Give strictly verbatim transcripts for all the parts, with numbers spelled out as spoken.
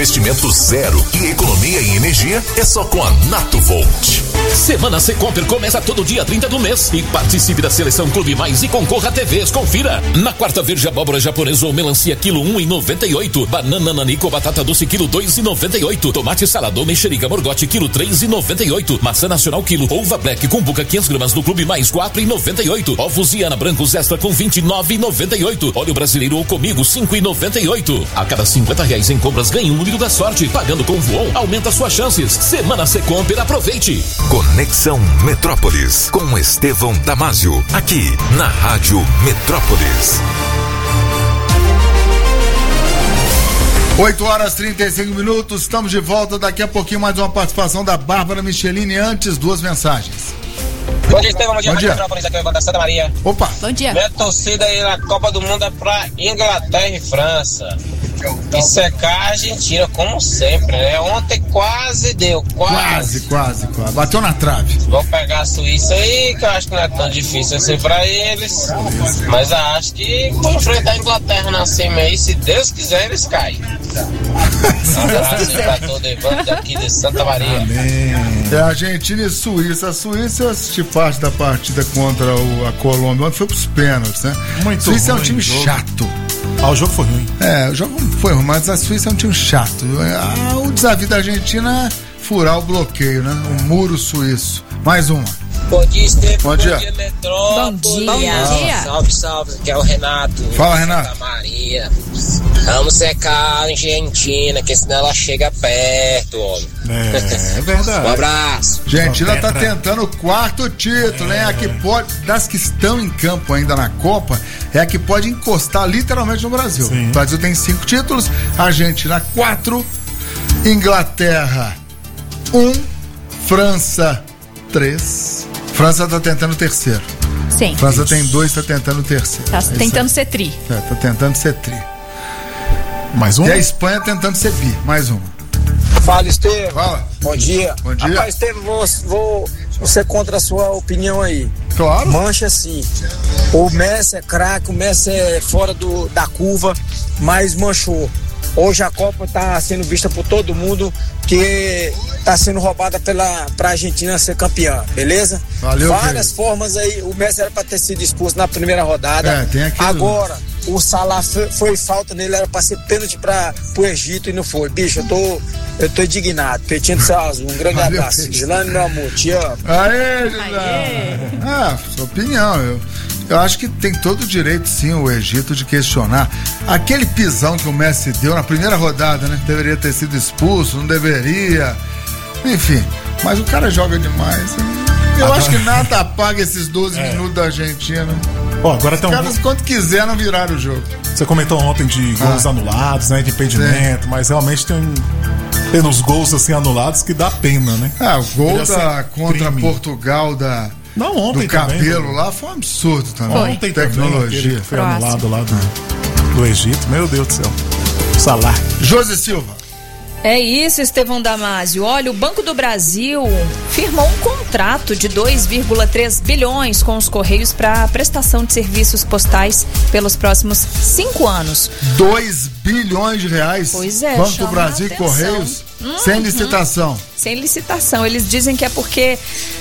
investimento zero e economia em energia é só com a Natovolt. Semana Secomper começa todo dia trinta do mês e participe da seleção Clube Mais e concorra a T Vs. Confira. Na quarta verde, abóbora japonesa ou melancia quilo um e noventa e oito. Banana nanico batata doce quilo dois e noventa e oito. Tomate salado mexerica morgote quilo três e noventa e oito. Maçã nacional quilo. Uva black com buca quinhentas gramas do Clube Mais quatro e noventa e oito. Ovos Iana brancos extra com vinte e nove e noventa e oito. Óleo brasileiro ou comigo cinco e noventa e oito. A cada cinquenta reais em compras ganhe um número da sorte. Pagando com Voon aumenta suas chances. Semana Secomper, aproveite. Conexão Metrópolis com Estevão Damásio, aqui na Rádio Metrópolis. oito horas e trinta e cinco minutos, estamos de volta. Daqui a pouquinho mais uma participação da Bárbara Michelini. Antes, duas mensagens. Bom dia, Estevão. Bom dia, Rádio Metrópolis, aqui é o Evandro da Santa Maria. Opa. Bom dia. Minha torcida aí na Copa do Mundo é pra Inglaterra e França. E secar a Argentina, como sempre, né? Ontem quase deu, quase. Quase, quase, quase. Bateu na trave. Vou pegar a Suíça aí, que eu acho que não é tão difícil assim pra eles. Mas eu acho que vou enfrentar a Inglaterra na semi aí, se Deus quiser, eles caem. Um abraço pra todo Evandro daqui de Santa Maria. Amém. É Argentina e Suíça. A Suíça, eu assisti parte da partida contra o, a Colômbia, onde foi pros pênaltis, né? Muito Suíça ruim, é um time jogo. chato. Ah, o jogo foi ruim. É, o jogo foi ruim, mas a Suíça é um time chato. Ah, o desafio da Argentina é furar o bloqueio, né? O muro suíço. Mais uma. Bom dia, Estevão. Bom dia. Bom dia, Metrópolis. Bom dia. Bom dia. Salve, salve. Aqui é o Renato. Fala, Renato. Santa Maria. Vamos secar a Argentina, que senão ela chega perto, homem. É, é verdade. Um abraço. Argentina tá tentando o quarto título, é. né? A que pode, das que estão em campo ainda na Copa, é a que pode encostar literalmente no Brasil. Sim. O Brasil tem cinco títulos, a Argentina quatro, Inglaterra um, França três. França tá tentando o terceiro. Sim. França Isso. tem dois, tá tentando o terceiro. Tá Isso tentando aí. ser tri. É, tá tentando ser tri. Mais um? E a Espanha tentando ser bi. Mais uma. Fala, Estevão. Fala. Bom dia. Bom dia. Rapaz, Estevão, vou, vou você contra a sua opinião aí. Claro. Mancha sim. O Messi é craque, o Messi é fora do, da curva, mas manchou. Hoje a Copa está sendo vista por todo mundo que está sendo roubada pela pra Argentina ser campeã, beleza? Valeu, várias querido. formas aí. O Messi era para ter sido expulso na primeira rodada. É, tem aquilo. Agora, o Salah foi, foi falta nele, era para ser pênalti para o Egito e não foi. Bicho, eu tô, eu tô indignado. Peitinho do céu azul, um grande Valeu, abraço. Gislane, meu amor, te amo. Aê, Gislane. Ah, sua opinião, eu... Eu acho que tem todo o direito, sim, o Egito de questionar. Aquele pisão que o Messi deu na primeira rodada, né? Deveria ter sido expulso, não deveria. Enfim, mas o cara joga demais. Eu Agora... acho que nada apaga esses doze é. minutos da Argentina. Ó, agora tem Os um... caras, quanto quiser, não viraram o jogo. Você comentou ontem de gols ah. anulados, né? De impedimento, sim. Mas realmente tem, tem uns gols assim anulados que dá pena, né? Ah, o gol Podia da, contra crime. Portugal da... Não, ontem do cabelo também, lá foi um absurdo também. Foi. Ontem tecnologia. Também, foi anulado lá do, do Egito. Meu Deus do céu. Salah. José Silva. É isso, Estevão Damásio. Olha, o Banco do Brasil firmou um contrato de dois vírgula três bilhões com os Correios para prestação de serviços postais pelos próximos cinco anos. dois bilhões de reais? Pois é. Banco do Brasil e Correios? Uhum. Sem licitação. Sem licitação. Eles dizem que é porque...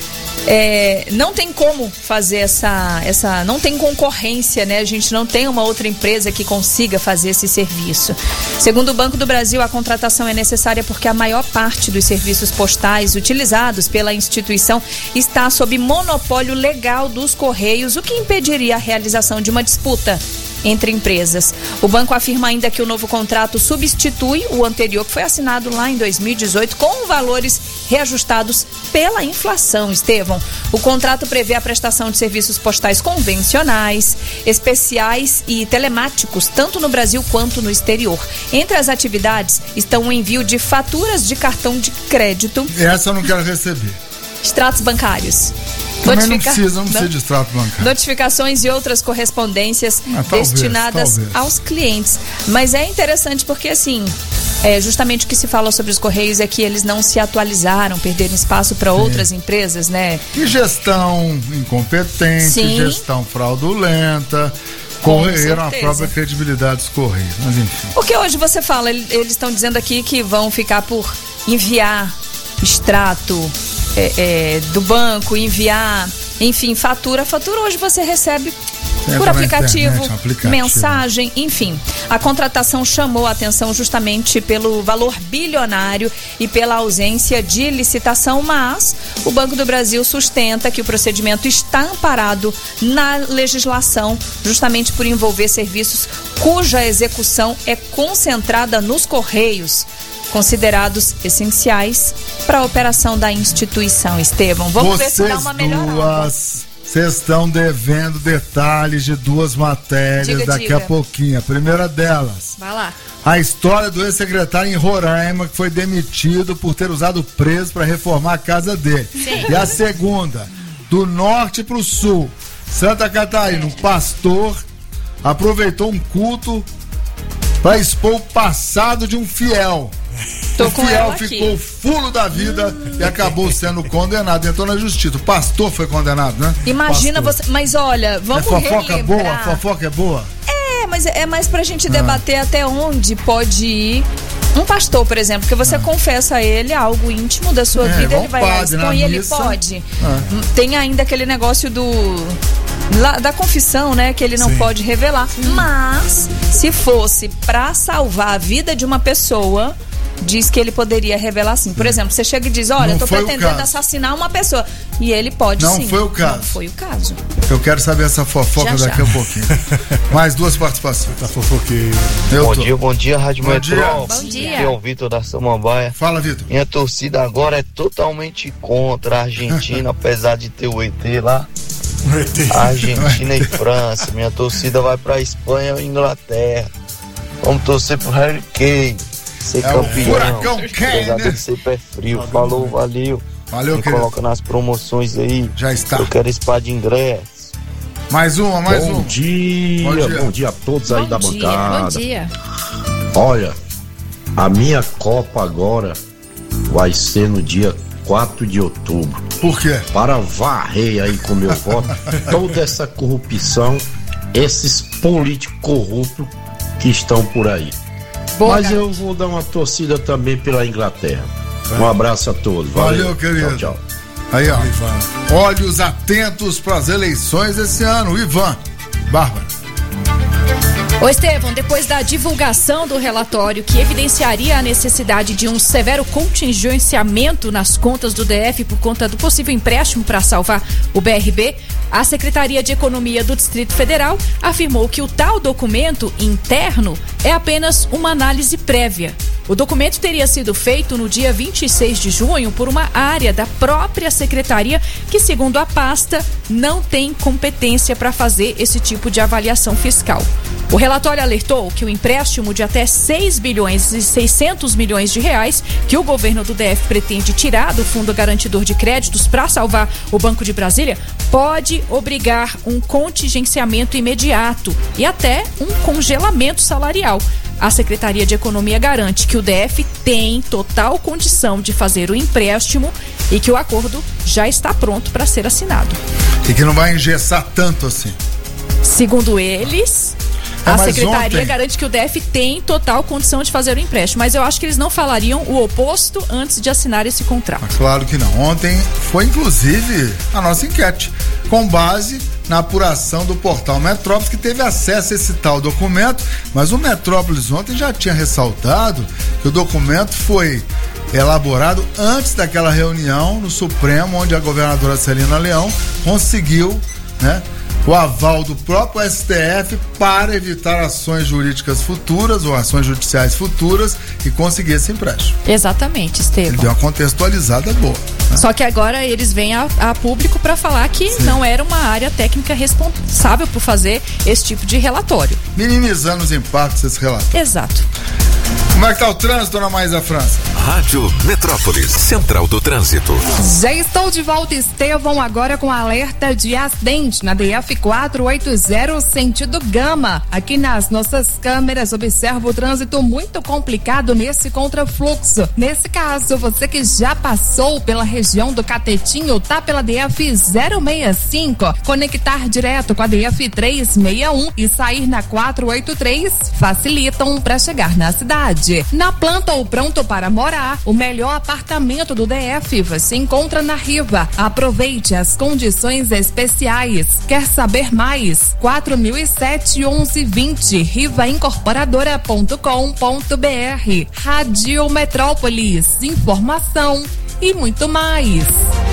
É, não tem como fazer essa, essa, não tem concorrência, né? A gente não tem uma outra empresa que consiga fazer esse serviço. Segundo o Banco do Brasil, a contratação é necessária porque a maior parte dos serviços postais utilizados pela instituição está sob monopólio legal dos Correios, o que impediria a realização de uma disputa entre empresas. O banco afirma ainda que o novo contrato substitui o anterior, que foi assinado lá em dois mil e dezoito, com valores reajustados pela inflação, Estevão. O contrato prevê a prestação de serviços postais convencionais, especiais e telemáticos, tanto no Brasil quanto no exterior. Entre as atividades estão o envio de faturas de cartão de crédito. Essa eu não quero receber. Extratos bancários. Também Notifica... não precisa, não precisa de extrato bancário. Notificações e outras correspondências ah, talvez, destinadas talvez. aos clientes. Mas é interessante porque, assim, é, justamente o que se fala sobre os Correios é que eles não se atualizaram, perderam espaço para outras empresas, né? E gestão incompetente, Sim. gestão fraudulenta. corroeram a própria credibilidade dos Correios, mas enfim. Porque hoje você fala, eles estão dizendo aqui que vão ficar por enviar extrato é, é, do banco, enviar, enfim, fatura. Fatura hoje você recebe Entra por aplicativo, internet, aplicativo, mensagem, enfim. A contratação chamou a atenção justamente pelo valor bilionário e pela ausência de licitação, mas o Banco do Brasil sustenta que o procedimento está amparado na legislação, justamente por envolver serviços cuja execução é concentrada nos Correios, considerados essenciais para a operação da instituição. Estevão, vamos Vocês ver se dá uma melhorada. Duas... Vocês estão devendo detalhes de duas matérias diga, daqui diga. a pouquinho. A primeira delas. Vai lá. A história do ex-secretário em Roraima que foi demitido por ter usado preso para reformar a casa dele. Sim. E a segunda, do norte para o sul. Santa Catarina, um pastor aproveitou um culto para expor o passado de um fiel. Tô o com fiel ela ficou aqui. fulo da vida hum. e acabou sendo condenado. Entrou na justiça. O pastor foi condenado, né? Imagina pastor. você. Mas olha, vamos é fofoca relembrar. boa? Fofoca é boa? É, mas é mais pra gente debater ah. até onde pode ir um pastor, por exemplo, que você ah. confessa a ele algo íntimo da sua é, vida, ele vai lá expõe e ele missa. pode. Ah. Tem ainda aquele negócio do lá, da confissão, né, que ele não Sim. pode revelar. Sim. Mas se fosse pra salvar a vida de uma pessoa, diz que ele poderia revelar sim. Por exemplo, você chega e diz, olha, não eu tô pretendendo assassinar uma pessoa. E ele pode não sim. Não foi o caso. Não foi o caso. Eu quero saber essa fofoca já, daqui já. a pouquinho. Mais duas participações. Tá fofoqueiro. Bom dia, bom dia, Rádio Metrópole. Bom dia. Aqui é o Vitor da Samambaia. Fala, Vitor. Minha torcida agora é totalmente contra a Argentina, apesar de ter o E T lá. Argentina e França. Minha torcida vai pra Espanha e Inglaterra. Vamos torcer pro Harry Kane ser é campeão. Furacão Apesar Kane, né? de ser pé frio. Falou, valeu. Valeu, Me querido. coloca nas promoções aí. Já está. Eu quero spa de ingresso. Mais uma, mais bom um. Dia, bom dia, bom dia a todos bom aí da dia, bancada. Bom dia. Olha, a minha Copa agora vai ser no dia quatro de outubro. Por quê? Para varrer aí com meu voto toda essa corrupção, esses políticos corruptos que estão por aí. Boa, Mas garoto. eu vou dar uma torcida também pela Inglaterra. Um abraço a todos. Valeu, Valeu querido. Tchau, tchau. Aí, ó. Ivan. Olhos atentos para as eleições esse ano. Ivan. Bárbara. Ô Estevão, depois da divulgação do relatório que evidenciaria a necessidade de um severo contingenciamento nas contas do D F por conta do possível empréstimo para salvar o B R B, a Secretaria de Economia do Distrito Federal afirmou que o tal documento interno é apenas uma análise prévia. O documento teria sido feito no dia vinte e seis de junho por uma área da própria secretaria que, segundo a pasta, não tem competência para fazer esse tipo de avaliação fiscal. O relatório alertou que o empréstimo de até seis bilhões e seiscentos milhões de reais que o governo do D F pretende tirar do Fundo Garantidor de Créditos para salvar o Banco de Brasília pode obrigar um contingenciamento imediato e até um congelamento salarial. A Secretaria de Economia garante que o D F tem total condição de fazer o empréstimo e que o acordo já está pronto para ser assinado. E que não vai engessar tanto assim. Segundo eles, é, a Secretaria ontem... garante que o D F tem total condição de fazer o empréstimo, mas eu acho que eles não falariam o oposto antes de assinar esse contrato. Mas claro que não. Ontem foi inclusive a nossa enquete, com base na apuração do portal Metrópolis, que teve acesso a esse tal documento, mas o Metrópolis ontem já tinha ressaltado que o documento foi elaborado antes daquela reunião no Supremo, onde a governadora Celina Leão conseguiu, né, o aval do próprio S T F para evitar ações jurídicas futuras ou ações judiciais futuras e conseguir esse empréstimo. Exatamente, Estevão. Ele deu uma contextualizada boa. Né? Só que agora eles vêm a, a público para falar que Sim. não era uma área técnica responsável por fazer esse tipo de relatório. Minimizando os impactos desse relatório. Exato. Como é que tá o trânsito, dona Maísa França? Rádio Metrópolis, Central do Trânsito. Já estou de volta, Estevão, agora com alerta de acidente na D F quatrocentos e oitenta, sentido Gama. Aqui nas nossas câmeras, observa o trânsito muito complicado nesse contrafluxo. Nesse caso, você que já passou pela região do Catetinho, tá pela D F zero seis cinco, conectar direto com a D F trezentos e sessenta e um e sair na quatrocentos e oitenta e três facilitam para chegar na cidade. Na planta ou pronto para morar, o melhor apartamento do D F você encontra na Riva. Aproveite as condições especiais. Quer saber mais? quatro mil e sete, onze vinte, riva incorporadora ponto com ponto b r. Rádio Metrópolis, informação e muito mais.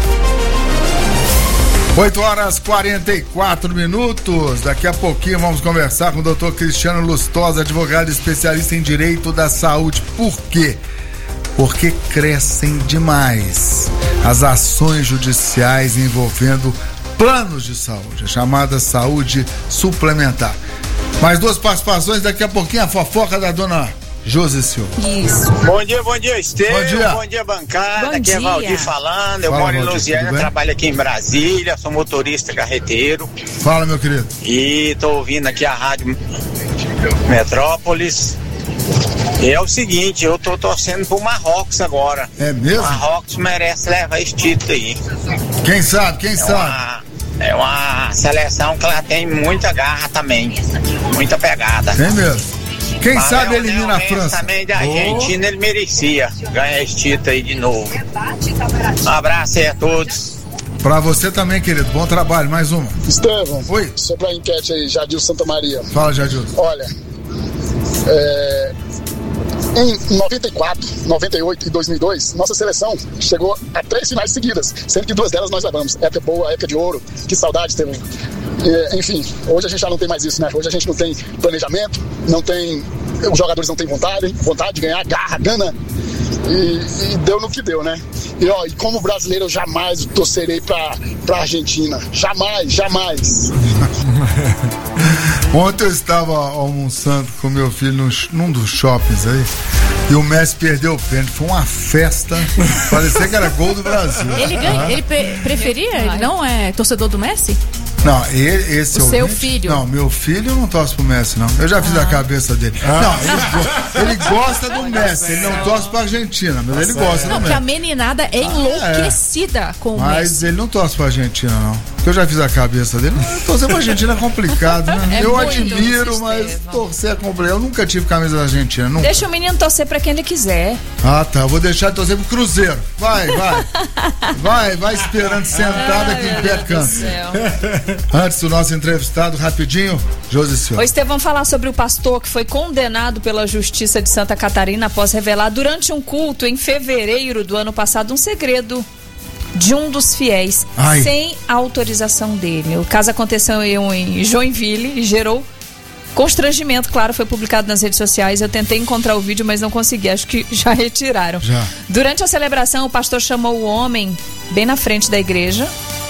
oito horas e quarenta e quatro minutos. Daqui a pouquinho vamos conversar com o doutor Cristiano Lustosa, advogado especialista em direito da saúde. Por quê? Porque crescem demais as ações judiciais envolvendo planos de saúde, a chamada saúde suplementar. Mais duas participações, daqui a pouquinho a fofoca da dona Josi Silva. Isso. Bom dia, bom dia, Estevão. Bom dia. Bom dia, bancada. Bom aqui dia. é Valdir falando. Eu Fala, moro em Valdir, Lusiana, tudo bem? trabalho aqui em Brasília, sou motorista carreteiro. Fala, meu querido. E tô ouvindo aqui a Rádio Metrópolis. E é o seguinte, eu tô torcendo pro Marrocos agora. É mesmo? Marrocos merece levar esse título aí. Quem sabe, quem É sabe? uma, é uma seleção que ela tem muita garra também, muita pegada. Tem mesmo. Quem Mas sabe Leonel elimina a Messi França. também da Argentina, ele merecia ganhar esse título aí de novo. Um abraço aí a todos. Pra você também, querido. Bom trabalho. Mais uma. Estevão, Oi. sobre a enquete aí, Jadil Santa Maria. Fala, Jadil. Olha, é, em noventa e quatro, noventa e oito e dois mil e dois, nossa seleção chegou a três finais seguidas, sendo que duas delas nós levamos. Época boa, época de ouro, que saudade teve. É, enfim, hoje a gente já não tem mais isso, né? Hoje a gente não tem planejamento, não tem. Os jogadores não têm vontade, vontade de ganhar, garra, gana. E, e deu no que deu, né? E ó, e como brasileiro eu jamais torcerei pra, pra Argentina. Jamais, jamais. Ontem eu estava almoçando com meu filho num, num dos shoppings aí e o Messi perdeu o pênalti. Foi uma festa. Parecia que era gol do Brasil. Ele ganha, Ah. ele pre- preferia? Ele não é torcedor do Messi? Não, ele, esse O seu ouvinte- filho. Não, meu filho não torce pro Messi, não. Eu já fiz a cabeça dele. Não, ele, go- ele gosta do Messi, ele não torce pra Argentina, mas ele gosta Não, do porque a Messi. meninada é enlouquecida com o Mas Messi. ele não torce pra Argentina, não. Porque eu já fiz a cabeça dele. Torcer pra Argentina é complicado, né? É eu muito, admiro, mas torcer é complicado. Eu nunca tive camisa da Argentina, nunca. Deixa o menino torcer pra quem ele quiser. Ah, tá. Eu vou deixar de torcer pro Cruzeiro. Vai, vai. Vai, vai esperando sentado aqui em pé canto. Antes do nosso entrevistado, rapidinho, Josi Silva. Ô, Estevão, vamos falar sobre o pastor que foi condenado pela Justiça de Santa Catarina após revelar durante um culto em fevereiro do ano passado um segredo de um dos fiéis, Ai. sem autorização dele. O caso aconteceu em Joinville e gerou constrangimento, claro, foi publicado nas redes sociais. Eu tentei encontrar o vídeo, mas não consegui, acho que já retiraram. Já. Durante a celebração, o pastor chamou o homem bem na frente da igreja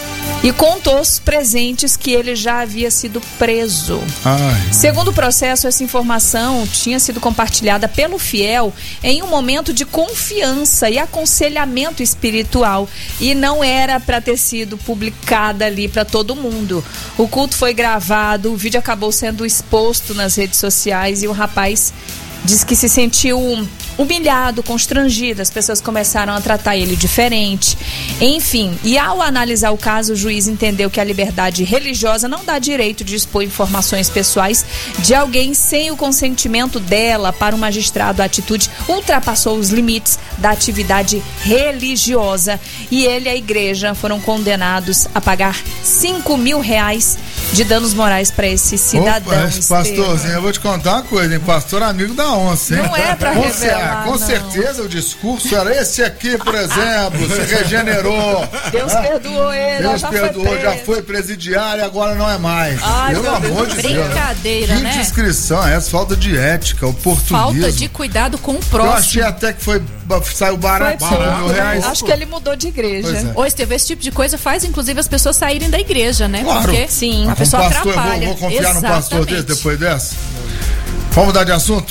e contou aos presentes que ele já havia sido preso. Ai. Segundo o processo, essa informação tinha sido compartilhada pelo fiel em um momento de confiança e aconselhamento espiritual e não era para ter sido publicada ali para todo mundo. O culto foi gravado, o vídeo acabou sendo exposto nas redes sociais e o rapaz diz que se sentiu humilhado, constrangido, as pessoas começaram a tratar ele diferente, enfim, e ao analisar o caso, o juiz entendeu que a liberdade religiosa não dá direito de expor informações pessoais de alguém sem o consentimento dela. Para o magistrado, a atitude ultrapassou os limites da atividade religiosa e ele e a igreja foram condenados a pagar cinco mil reais de danos morais para esse cidadão. Opa, esse pastorzinho, eu vou te contar uma coisa, hein? Pastor amigo da onça, hein? Não é pra com revelar, Com não. certeza o discurso era esse aqui, por exemplo, se regenerou. Deus né? perdoou ele, Deus já foi perdoou, preso. já foi presidiário, agora não é mais. Ai, Pelo meu Deus, amor de Deus. brincadeira, Que né? indiscrição é essa? Falta de ética, oportunismo. Falta de cuidado com o Eu próximo. achei até que foi, saiu barato, Foi mil pouco, reais. Acho que ele mudou de igreja. Pois é. Ô, Estevão, esse tipo de coisa faz, inclusive, as pessoas saírem da igreja, né? Claro. Porque Sim. a Mas pessoa como pastor, eu atrapalha. vou, vou confiar no pastor dele Exatamente. depois dessa? Vamos mudar de assunto?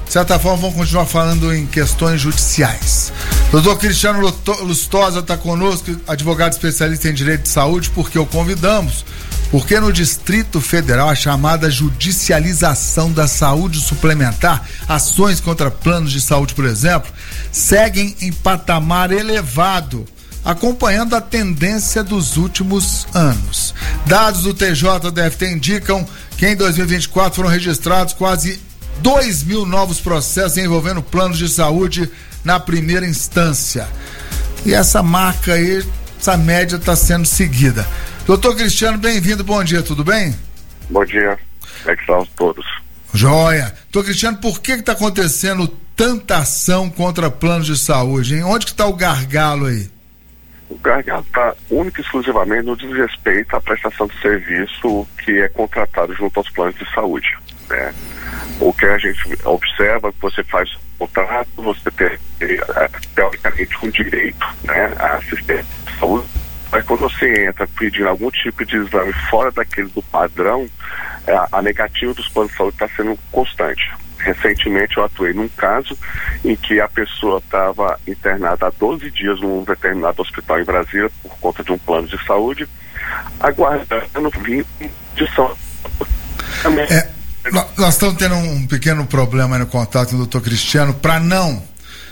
de certa forma, vamos continuar falando em questões judiciais. Doutor Cristiano Lustosa está conosco, advogado especialista em direito de saúde, porque o convidamos, porque no Distrito Federal a chamada judicialização da saúde suplementar, ações contra planos de saúde, por exemplo, seguem em patamar elevado, acompanhando a tendência dos últimos anos. Dados do T J D F T indicam que em dois mil e vinte e quatro foram registrados quase dois mil novos processos envolvendo planos de saúde na primeira instância. E essa marca aí, essa média está sendo seguida. Doutor Cristiano, bem-vindo, bom dia, tudo bem? Bom dia, como é que estão todos? Joia. Doutor Cristiano, por que está acontecendo tanta ação contra planos de saúde, hein? Onde que está o gargalo aí? O gargalo está único e exclusivamente no desrespeito à prestação de serviço que é contratado junto aos planos de saúde, né? O que a gente observa, você faz o contrato, você tem, teoricamente, um direito, né, a assistência de saúde, mas quando você entra pedindo algum tipo de exame fora daquele do padrão, a, a negativa dos planos de saúde está sendo constante. Recentemente eu atuei num caso em que a pessoa estava internada há doze dias num determinado hospital em Brasília por conta de um plano de saúde, aguardando vir de São Paulo. É, nós estamos tendo um pequeno problema no contato com o doutor Cristiano, para não,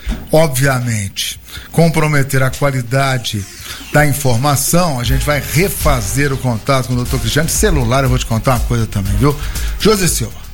obviamente, comprometer a qualidade da informação. A gente vai refazer o contato com o doutor Cristiano. De celular, eu vou te contar uma coisa também, viu? José Silva.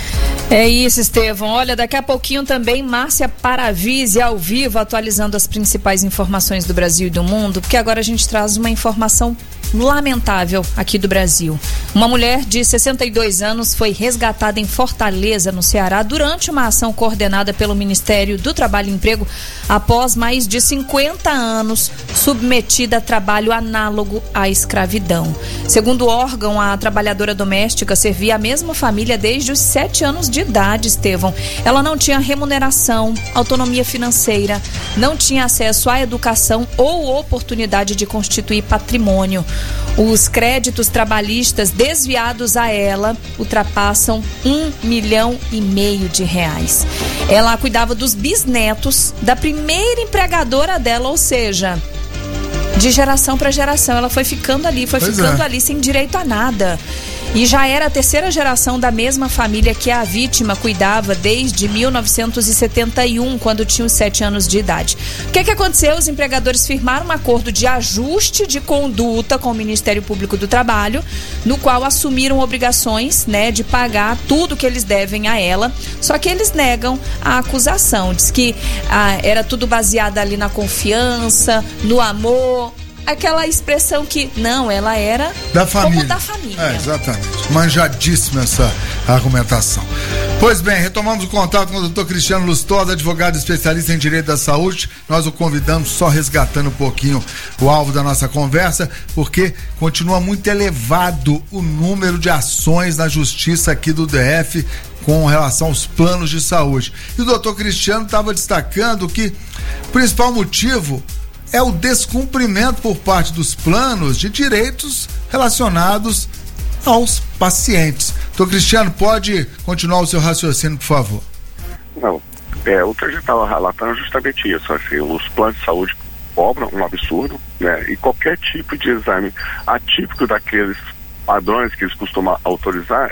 É isso, Estevão. Olha, daqui a pouquinho também Márcia Paravise ao vivo, atualizando as principais informações do Brasil e do mundo, porque agora a gente traz uma informação lamentável aqui do Brasil. Uma mulher de sessenta e dois anos foi resgatada em Fortaleza, no Ceará, durante uma ação coordenada pelo Ministério do Trabalho e Emprego, após mais de cinquenta anos submetida a trabalho análogo à escravidão. Segundo o órgão, a trabalhadora doméstica servia a mesma família desde os sete anos de idade, Estevão. Ela não tinha remuneração, autonomia financeira, não tinha acesso à educação ou oportunidade de constituir patrimônio. Os créditos trabalhistas desviados a ela ultrapassam um milhão e meio de reais. Ela cuidava dos bisnetos da primeira empregadora dela, ou seja, de geração para geração. Ela foi ficando ali, foi pois ficando é. ali sem direito a nada. E já era a terceira geração da mesma família que a vítima cuidava desde mil novecentos e setenta e um, quando tinha os sete anos de idade. O que é que aconteceu? Os empregadores firmaram um acordo de ajuste de conduta com o Ministério Público do Trabalho, no qual assumiram obrigações, né, de pagar tudo que eles devem a ela, só que eles negam a acusação. Diz que ah, era tudo baseado ali na confiança, no amor. Aquela expressão que, não, ela era da família. Como da família. É, exatamente. Manjadíssima essa argumentação. Pois bem, retomamos o contato com o doutor Cristiano Lustosa, advogado especialista em direito da saúde. Nós o convidamos, só resgatando um pouquinho o alvo da nossa conversa, porque continua muito elevado o número de ações na justiça aqui do D F com relação aos planos de saúde. E o doutor Cristiano estava destacando que o principal motivo é o descumprimento por parte dos planos de direitos relacionados aos pacientes. Doutor Cristiano, pode continuar o seu raciocínio, por favor? Não, é, o que a gente estava relatando é justamente isso, assim, os planos de saúde cobram um absurdo, né, e qualquer tipo de exame atípico daqueles padrões que eles costumam autorizar,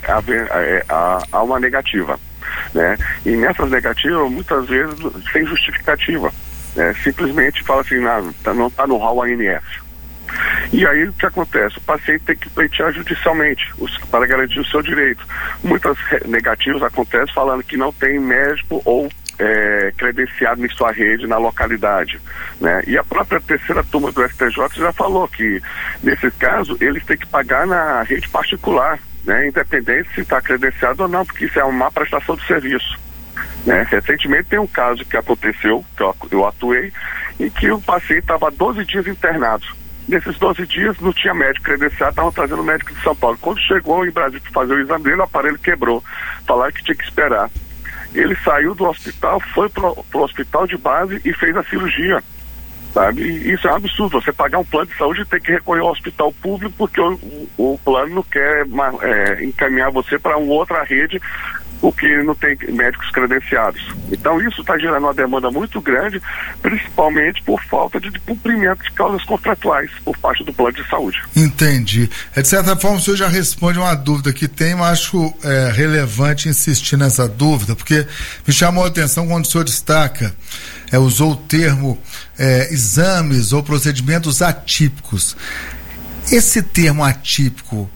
há uma negativa, né, e nessas negativas, muitas vezes, sem justificativa. É, simplesmente fala assim, não, não está no hall A N S. E aí o que acontece? O paciente tem que pleitear judicialmente os, para garantir o seu direito. Muitas negativas acontecem falando que não tem médico ou é, credenciado em sua rede na localidade, né? E a própria terceira turma do S T J já falou que, nesse caso, eles têm que pagar na rede particular, né? Independente se está credenciado ou não, porque isso é uma má prestação de serviço. Né? Recentemente tem um caso que aconteceu, que eu, eu atuei, em que o paciente estava doze dias internado. Nesses doze dias não tinha médico credenciado, estavam trazendo o médico de São Paulo. Quando chegou em Brasília para fazer o exame dele, o aparelho quebrou. Falaram que tinha que esperar. Ele saiu do hospital, foi para o hospital de base e fez a cirurgia. Sabe? E isso é um absurdo. Você pagar um plano de saúde e ter que recorrer ao hospital público porque o, o, o plano não quer é, encaminhar você para uma outra rede porque não tem médicos credenciados. Então isso está gerando uma demanda muito grande, principalmente por falta de cumprimento de causas contratuais por parte do plano de saúde. Entendi. É, de certa forma o senhor já responde uma dúvida que tem, mas acho é, relevante insistir nessa dúvida, porque me chamou a atenção quando o senhor destaca, é, usou o termo é, exames ou procedimentos atípicos. Esse termo atípico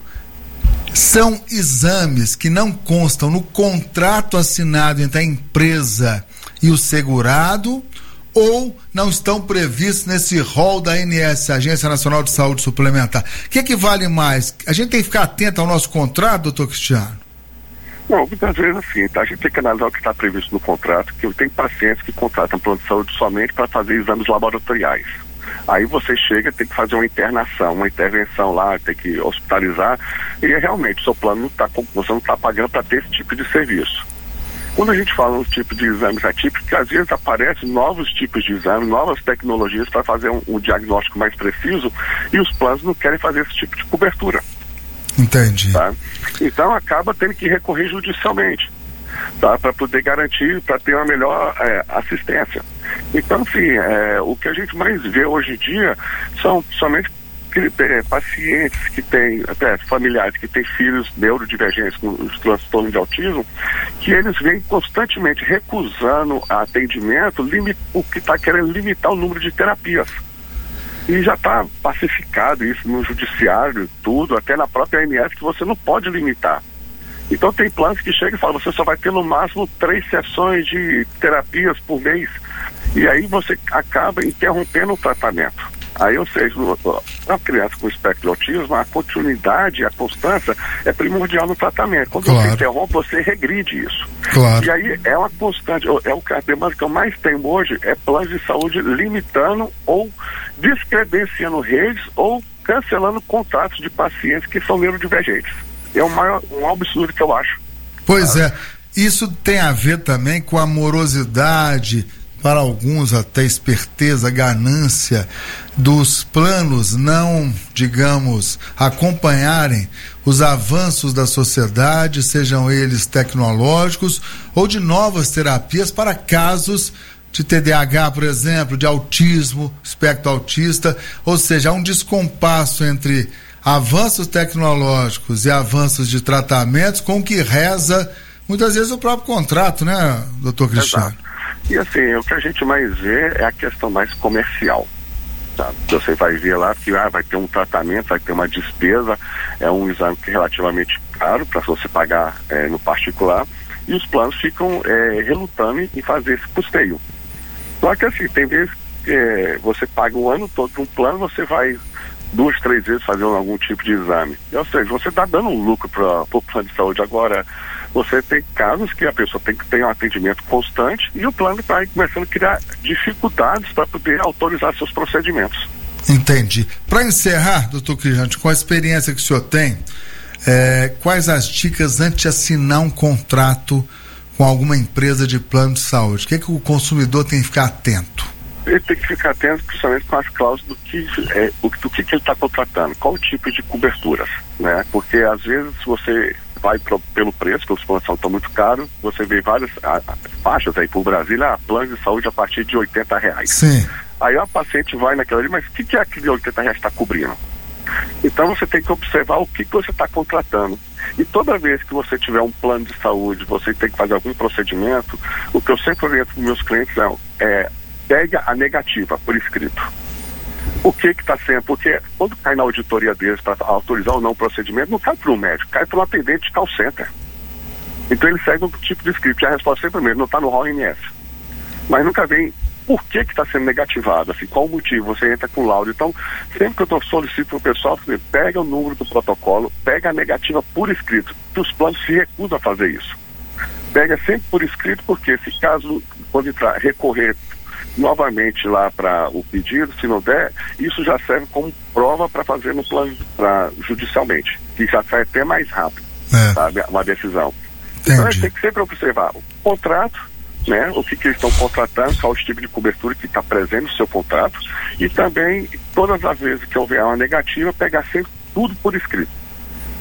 são exames que não constam no contrato assinado entre a empresa e o segurado ou não estão previstos nesse rol da A N S, Agência Nacional de Saúde Suplementar? O que é que vale mais? A gente tem que ficar atento ao nosso contrato, doutor Cristiano? Não, muitas vezes assim, tá? A gente tem que analisar o que está previsto no contrato, que tem pacientes que contratam plano de saúde somente para fazer exames laboratoriais. Aí você chega, tem que fazer uma internação, uma intervenção lá, tem que hospitalizar, e realmente o seu plano não tá, você não está pagando para ter esse tipo de serviço. Quando a gente fala no tipo de exames atípicos, às vezes aparecem novos tipos de exames, novas tecnologias para fazer um, um diagnóstico mais preciso, e os planos não querem fazer esse tipo de cobertura. Entendi. Tá? Então acaba tendo que recorrer judicialmente, tá? Para poder garantir, para ter uma melhor é, assistência. Então, assim, é, o que a gente mais vê hoje em dia são somente é, pacientes que têm, até familiares que têm filhos neurodivergentes com os transtornos de autismo, que eles vêm constantemente recusando atendimento, limit, o que está querendo limitar o número de terapias. E já está pacificado isso no judiciário, tudo, até na própria A N S, que você não pode limitar. Então tem planos que chegam e falam, você só vai ter no máximo três sessões de terapias por mês. E aí você acaba interrompendo o tratamento. Aí, ou seja, uma criança com espectro de autismo, a continuidade, a constância é primordial no tratamento. Quando claro. Você interrompe, você regride isso. Claro. E aí é uma constante, é o que a demanda que eu mais tenho hoje é planos de saúde limitando ou descredenciando redes ou cancelando contratos de pacientes que são neurodivergentes. É o maior, um absurdo que eu acho. Pois é, isso tem a ver também com a morosidade, para alguns até esperteza, ganância dos planos não, digamos, acompanharem os avanços da sociedade, sejam eles tecnológicos ou de novas terapias para casos de T D A H, por exemplo, de autismo, espectro autista, ou seja, há um descompasso entre avanços tecnológicos e avanços de tratamentos com o que reza muitas vezes o próprio contrato, né, doutor Cristiano? Exato. E assim, o que a gente mais vê é a questão mais comercial. Sabe? Você vai ver lá que ah, vai ter um tratamento, vai ter uma despesa, é um exame que é relativamente caro para você pagar é, no particular, e os planos ficam é, relutando em fazer esse custeio. Só que assim, tem vezes que é, você paga o ano todo de um plano, você vai duas, três vezes fazer algum tipo de exame. Ou seja, você está dando um lucro para o plano de saúde. Agora, você tem casos que a pessoa tem que ter um atendimento constante e o plano está começando a criar dificuldades para poder autorizar seus procedimentos. Entendi. Para encerrar, doutor Cristiano, com a experiência que o senhor tem, é, quais as dicas antes de assinar um contrato com alguma empresa de plano de saúde? O que é que o consumidor tem que ficar atento? Ele tem que ficar atento principalmente com as cláusulas do que, é, do que, que ele está contratando, qual o tipo de coberturas, né? Porque às vezes você vai pro, pelo preço, que os planos de saúde estão muito caros, você vê várias a, a, faixas aí por Brasília, ah, planos de saúde a partir de oitenta reais. Sim. Aí a paciente vai naquela ali, mas o que, que é aquele oitenta reais está cobrindo? Então você tem que observar o que, que você está contratando. E toda vez que você tiver um plano de saúde, você tem que fazer algum procedimento, o que eu sempre oriento para os meus clientes é, é pega a negativa por escrito. O que que está sendo? Porque quando cai na auditoria deles para autorizar ou não o procedimento, não cai para um médico, cai para um atendente de call center. Então ele segue um tipo de script. A resposta sempre mesmo, não está no rol A N S. Mas nunca vem por que que está sendo negativado, assim, qual o motivo, você entra com laudo. Então, sempre que eu solicito para o pessoal, pega o número do protocolo, pega a negativa por escrito, que os planos se recusam a fazer isso. Pega sempre por escrito, porque se caso, quando entrar, recorrer novamente lá para o pedido, se não der, isso já serve como prova para fazer no plano pra, judicialmente, que já sai até mais rápido, é. Sabe, uma decisão. Entendi. Então a gente tem que sempre observar o contrato, né, o que, que eles estão contratando, qual o tipo de cobertura que está presente no seu contrato, e também, todas as vezes que houver uma negativa, pegar sempre tudo por escrito.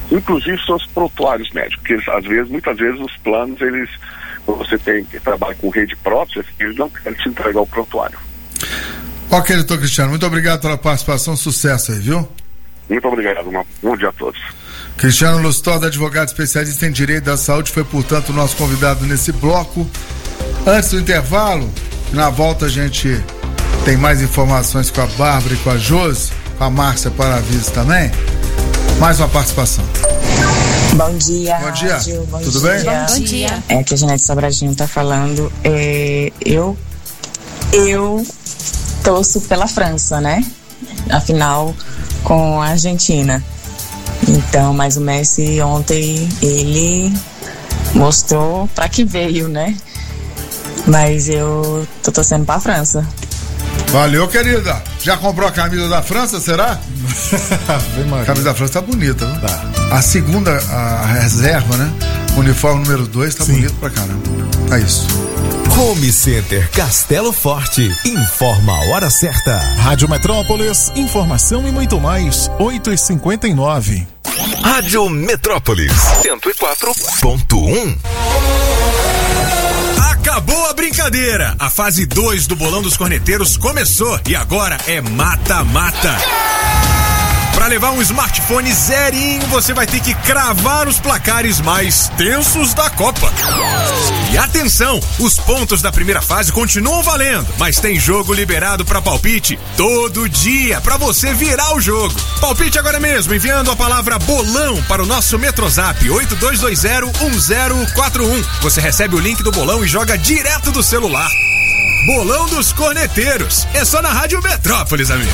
inclusive seus prontuários médicos, porque às vezes, muitas vezes os planos, eles, quando você tem que trabalhar com rede própria, eles não querem te entregar o prontuário. Ok, doutor Cristiano, muito obrigado pela participação, sucesso aí, viu? Muito obrigado, um bom dia a todos. Cristiano Lustosa, advogado especialista em direito da saúde, foi, portanto, o nosso convidado nesse bloco. Antes do intervalo, na volta a gente tem mais informações com a Bárbara e com a Josi, com a Márcia Paraviso também. Mais uma participação. Bom dia, Bom dia. Rádio, bom Tudo dia. bem? Bom dia. É que a Janete Sobradinho tá falando. É, eu, eu torço pela França, né? Afinal, com a Argentina. Então, mas o Messi ontem, ele mostrou pra que veio, né? Mas eu tô torcendo pra França. Valeu, querida. Já comprou a camisa da França, será? A camisa da França tá bonita, viu? Tá. A segunda, a reserva, né? Uniforme número dois tá Sim. bonito pra caramba. É isso. Home Center Castelo Forte informa a hora certa. Rádio Metrópolis, informação e muito mais, oito e cinquenta e nove. Rádio Metrópolis, cento e quatro ponto um. Acabou a brincadeira. A fase dois do Bolão dos Corneteiros começou e agora é mata-mata. Para levar um smartphone zerinho, você vai ter que cravar os placares mais tensos da Copa. E atenção, os pontos da primeira fase continuam valendo, mas tem jogo liberado para palpite todo dia, para você virar o jogo. Palpite agora mesmo, enviando a palavra bolão para o nosso Metrozap oito dois dois zero um zero quatro um. Você recebe o link do bolão e joga direto do celular. Bolão dos Corneteiros. É só na Rádio Metrópolis, amigo.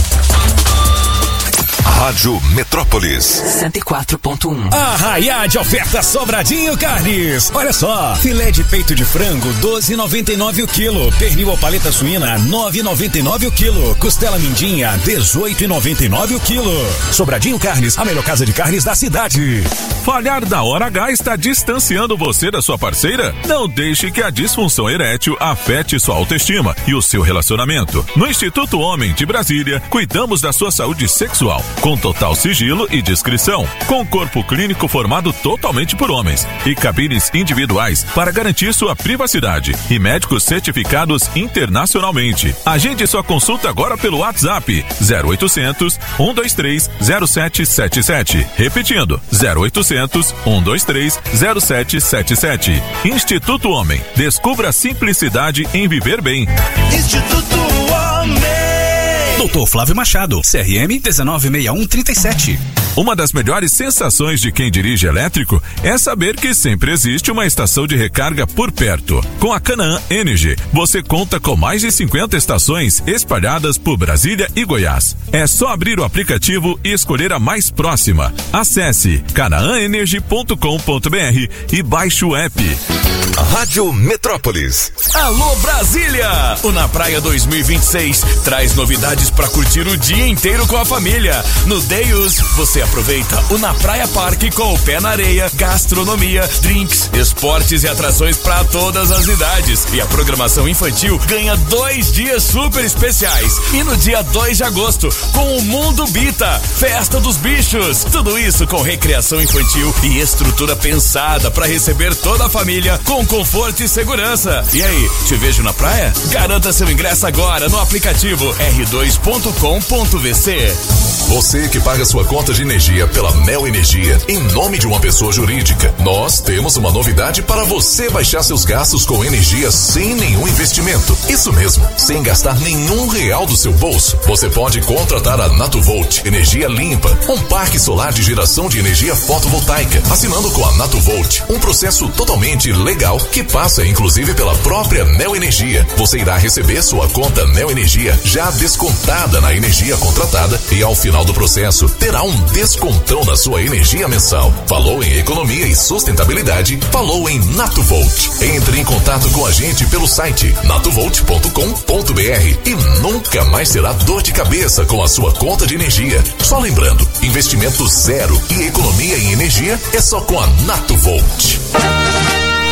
Rádio Metrópolis cento e quatro ponto um. Arraiá de oferta Sobradinho Carnes. Olha só, filé de peito de frango doze e noventa e nove o quilo, pernil ou paleta suína nove e noventa e nove o quilo, costela mindinha dezoito e noventa e nove o quilo. Sobradinho Carnes, a melhor casa de carnes da cidade. Falhar da hora H está distanciando você da sua parceira? Não deixe que a disfunção erétil afete sua autoestima e o seu relacionamento. No Instituto Homem de Brasília, cuidamos da sua saúde sexual com total sigilo e discrição, com corpo clínico formado totalmente por homens e cabines individuais para garantir sua privacidade e médicos certificados internacionalmente. Agende sua consulta agora pelo WhatsApp zero oitocentos, um dois três, zero sete sete sete. Repetindo, zero oitocentos, um dois três, zero sete sete sete. Instituto Homem. Descubra a simplicidade em viver bem. Instituto Homem. Doutor Flávio Machado, C R M dezenove sessenta e um trinta e sete. Uma das melhores sensações de quem dirige elétrico é saber que sempre existe uma estação de recarga por perto. Com a Canaã Energy, você conta com mais de cinquenta estações espalhadas por Brasília e Goiás. É só abrir o aplicativo e escolher a mais próxima. Acesse canaã energy ponto com ponto b r e baixe o app. Rádio Metrópolis. Alô Brasília! O Na Praia dois mil e vinte e seis traz novidades para curtir o dia inteiro com a família. No Deus, você aproveita o Na Praia Parque com o pé na areia, gastronomia, drinks, esportes e atrações para todas as idades. E a programação infantil ganha dois dias super especiais. E no dia dois de agosto, com o Mundo Bita, Festa dos Bichos. Tudo isso com recreação infantil e estrutura pensada para receber toda a família com conforto e segurança. E aí, te vejo na praia? Garanta seu ingresso agora no aplicativo r dois ponto com ponto v c. Você que paga sua conta de energia pela Neo Energia em nome de uma pessoa jurídica, nós temos uma novidade para você baixar seus gastos com energia sem nenhum investimento. Isso mesmo, sem gastar nenhum real do seu bolso. Você pode contratar a Natuvolt Energia Limpa, um parque solar de geração de energia fotovoltaica, assinando com a Natuvolt, um processo totalmente legal que passa inclusive pela própria Neo Energia. Você irá receber sua conta Neo Energia já descontada na energia contratada e ao final do processo terá um descontão na sua energia mensal. Falou em economia e sustentabilidade? Falou em Natuvolt. Entre em contato com a gente pelo site natuvolt ponto com ponto b r e nunca mais terá dor de cabeça com a sua conta de energia. Só lembrando, investimento zero e economia em energia é só com a Natuvolt.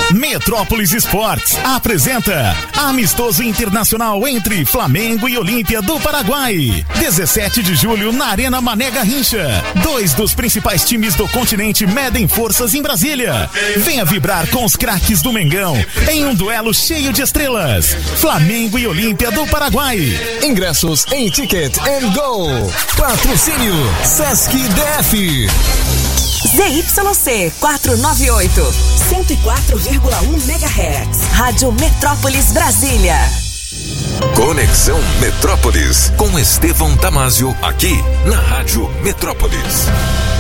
Metrópolis Esportes apresenta Amistoso Internacional entre Flamengo e Olímpia do Paraguai. dezessete de julho na Arena Mané Garrincha. Dois dos principais times do continente medem forças em Brasília. Venha vibrar com os craques do Mengão em um duelo cheio de estrelas. Flamengo e Olímpia do Paraguai. Ingressos em Ticket and Go. Patrocínio Sesc D F. Z Y C quatrocentos e noventa e oito, cento e quatro vírgula um megahertz. Rádio Metrópolis Brasília. Conexão Metrópolis com Estevão Damásio aqui na Rádio Metrópolis.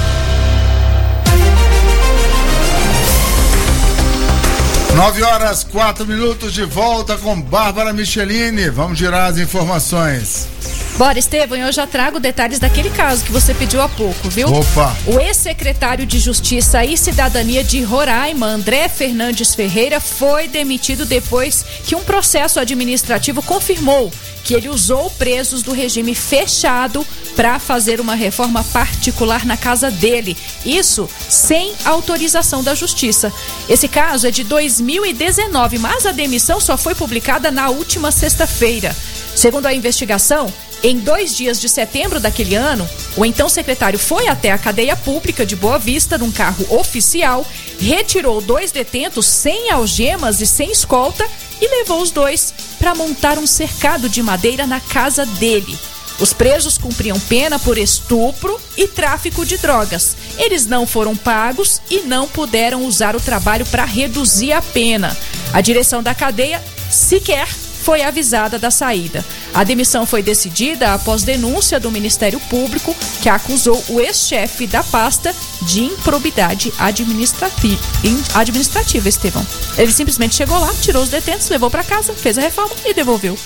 Nove horas, quatro minutos, de volta com Bárbara Michelini. Vamos girar as informações. Bora, Estevão, eu já trago detalhes daquele caso que você pediu há pouco, viu? Opa! O ex-secretário de Justiça e Cidadania de Roraima, André Fernandes Ferreira, foi demitido depois que um processo administrativo confirmou que ele usou presos do regime fechado para fazer uma reforma particular na casa dele. Isso sem autorização da Justiça. Esse caso é de dois mil e dezenove, mas a demissão só foi publicada na última sexta-feira. Segundo a investigação, em dois dias de setembro daquele ano, o então secretário foi até a cadeia pública de Boa Vista num carro oficial, retirou dois detentos sem algemas e sem escolta e levou os dois para montar um cercado de madeira na casa dele. Os presos cumpriam pena por estupro e tráfico de drogas. Eles não foram pagos e não puderam usar o trabalho para reduzir a pena. A direção da cadeia sequer foi avisada da saída. A demissão foi decidida após denúncia do Ministério Público, que acusou o ex-chefe da pasta de improbidade administrativa, administrativa, Estevão. Ele simplesmente chegou lá, tirou os detentos, levou para casa, fez a reforma e devolveu.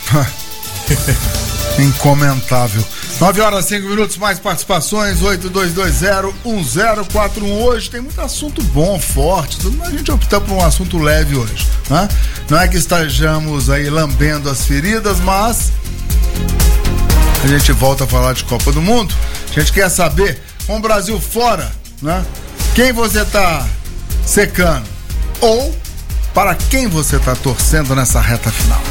Incomentável. nove horas, cinco minutos, mais participações, oito dois dois zero, um zero quatro um. Hoje tem muito assunto bom, forte, a gente optou por um assunto leve hoje, né? Não é que estejamos aí lambendo as feridas, mas a gente volta a falar de Copa do Mundo. A gente quer saber, com o Brasil fora, né? Quem você tá secando ou para quem você tá torcendo nessa reta final.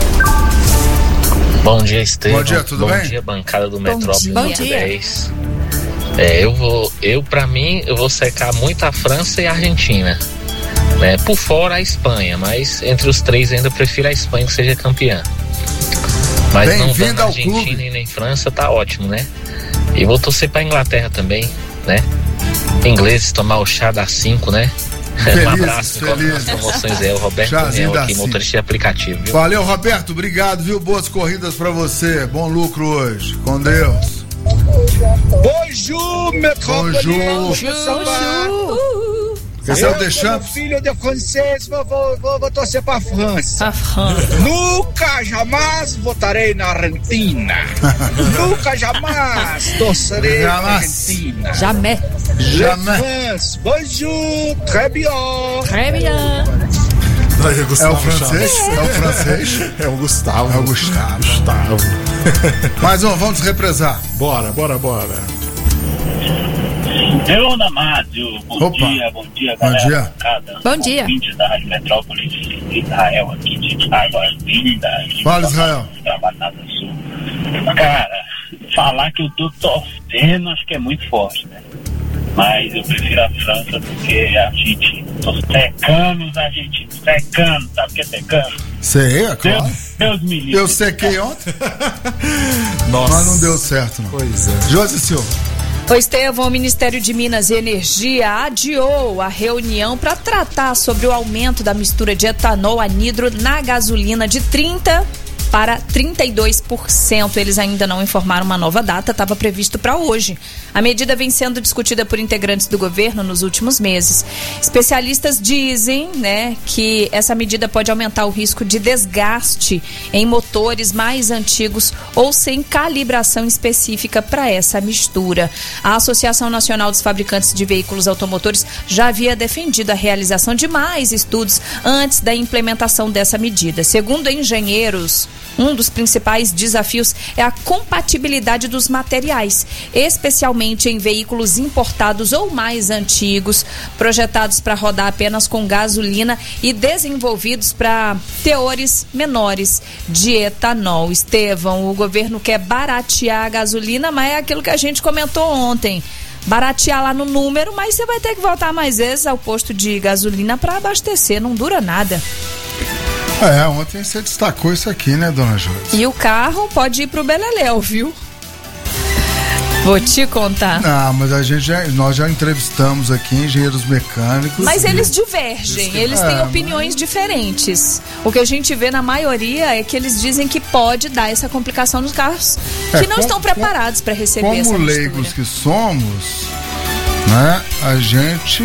Bom dia, Estevão. Bom dia, tudo Bom bem? Bom dia, bancada do Metrópolis Bom dia. dez. É, eu vou, eu pra mim, eu vou secar muito a França e a Argentina. Né? Por fora a Espanha, mas entre os três ainda prefiro a Espanha que seja campeã. Mas não dando Argentina e nem França, tá ótimo, né? E vou torcer pra Inglaterra também, né? Ingleses tomar o chá das cinco, né? Feliz, um abraço, feliz. as promoções aí, o Roberto Chazinho Nel aqui, da motorista de aplicativo, viu? Valeu, Roberto, obrigado, viu? Boas corridas pra você, bom lucro hoje, com Deus. Bonjour, Metrópolis. Bonjour. Bonjour. Esse é o Eu, Deschamps. como filho de francês, vou, vou, vou, vou torcer pra França. A França. Nunca, jamais votarei na Argentina. Nunca, jamais torcerei na Argentina. Jamais. Jamais. France, bonjour, très bien. Très bien. Aí, Gustavo É o francês? Chaves. É o francês? É o Gustavo. É o Gustavo. Gustavo. Mais um, vamos represar. Bora, bora, bora. Eu, Damásio, bom Opa. dia, bom dia, Bom galera. dia. Bancada, Bom dia. ouvintes da Rádio Metrópolis, Israel aqui de Águas Lindas. Fala, Israel. Trabalhada Sul. Cara, falar que eu tô torcendo acho que é muito forte, né? Mas eu prefiro a França do que a Argentina. Tô secando os argentinos, secando, sabe o que é secando? Sei, é claro. Deus, Deus me livre. Eu sequei ontem, Nossa. mas não deu certo, não. Pois é. Josi Silva. O Estevão, o Ministério de Minas e Energia adiou a reunião para tratar sobre o aumento da mistura de etanol anidro na gasolina de trinta por cento para trinta e dois por cento. Eles ainda não informaram uma nova data, estava previsto para hoje. A medida vem sendo discutida por integrantes do governo nos últimos meses. Especialistas dizem, né, que essa medida pode aumentar o risco de desgaste em motores mais antigos ou sem calibração específica para essa mistura. A Associação Nacional dos Fabricantes de Veículos Automotores já havia defendido a realização de mais estudos antes da implementação dessa medida. Segundo engenheiros Um dos principais desafios é a compatibilidade dos materiais, especialmente em veículos importados ou mais antigos, projetados para rodar apenas com gasolina e desenvolvidos para teores menores de etanol. Estevão, o governo quer baratear a gasolina, mas é aquilo que a gente comentou ontem. Baratear lá no número, mas você vai ter que voltar mais vezes ao posto de gasolina para abastecer, não dura nada. É, ontem você destacou isso aqui, né, dona Júlia? E o carro pode ir pro Beleléu, viu? Vou te contar. Ah, mas a gente já, nós já entrevistamos aqui engenheiros mecânicos. Mas e... eles divergem, eles é, têm opiniões mas... diferentes. O que a gente vê na maioria é que eles dizem que pode dar essa complicação nos carros que é, não com, estão preparados para receber como essa Como leigos que somos, né, a gente...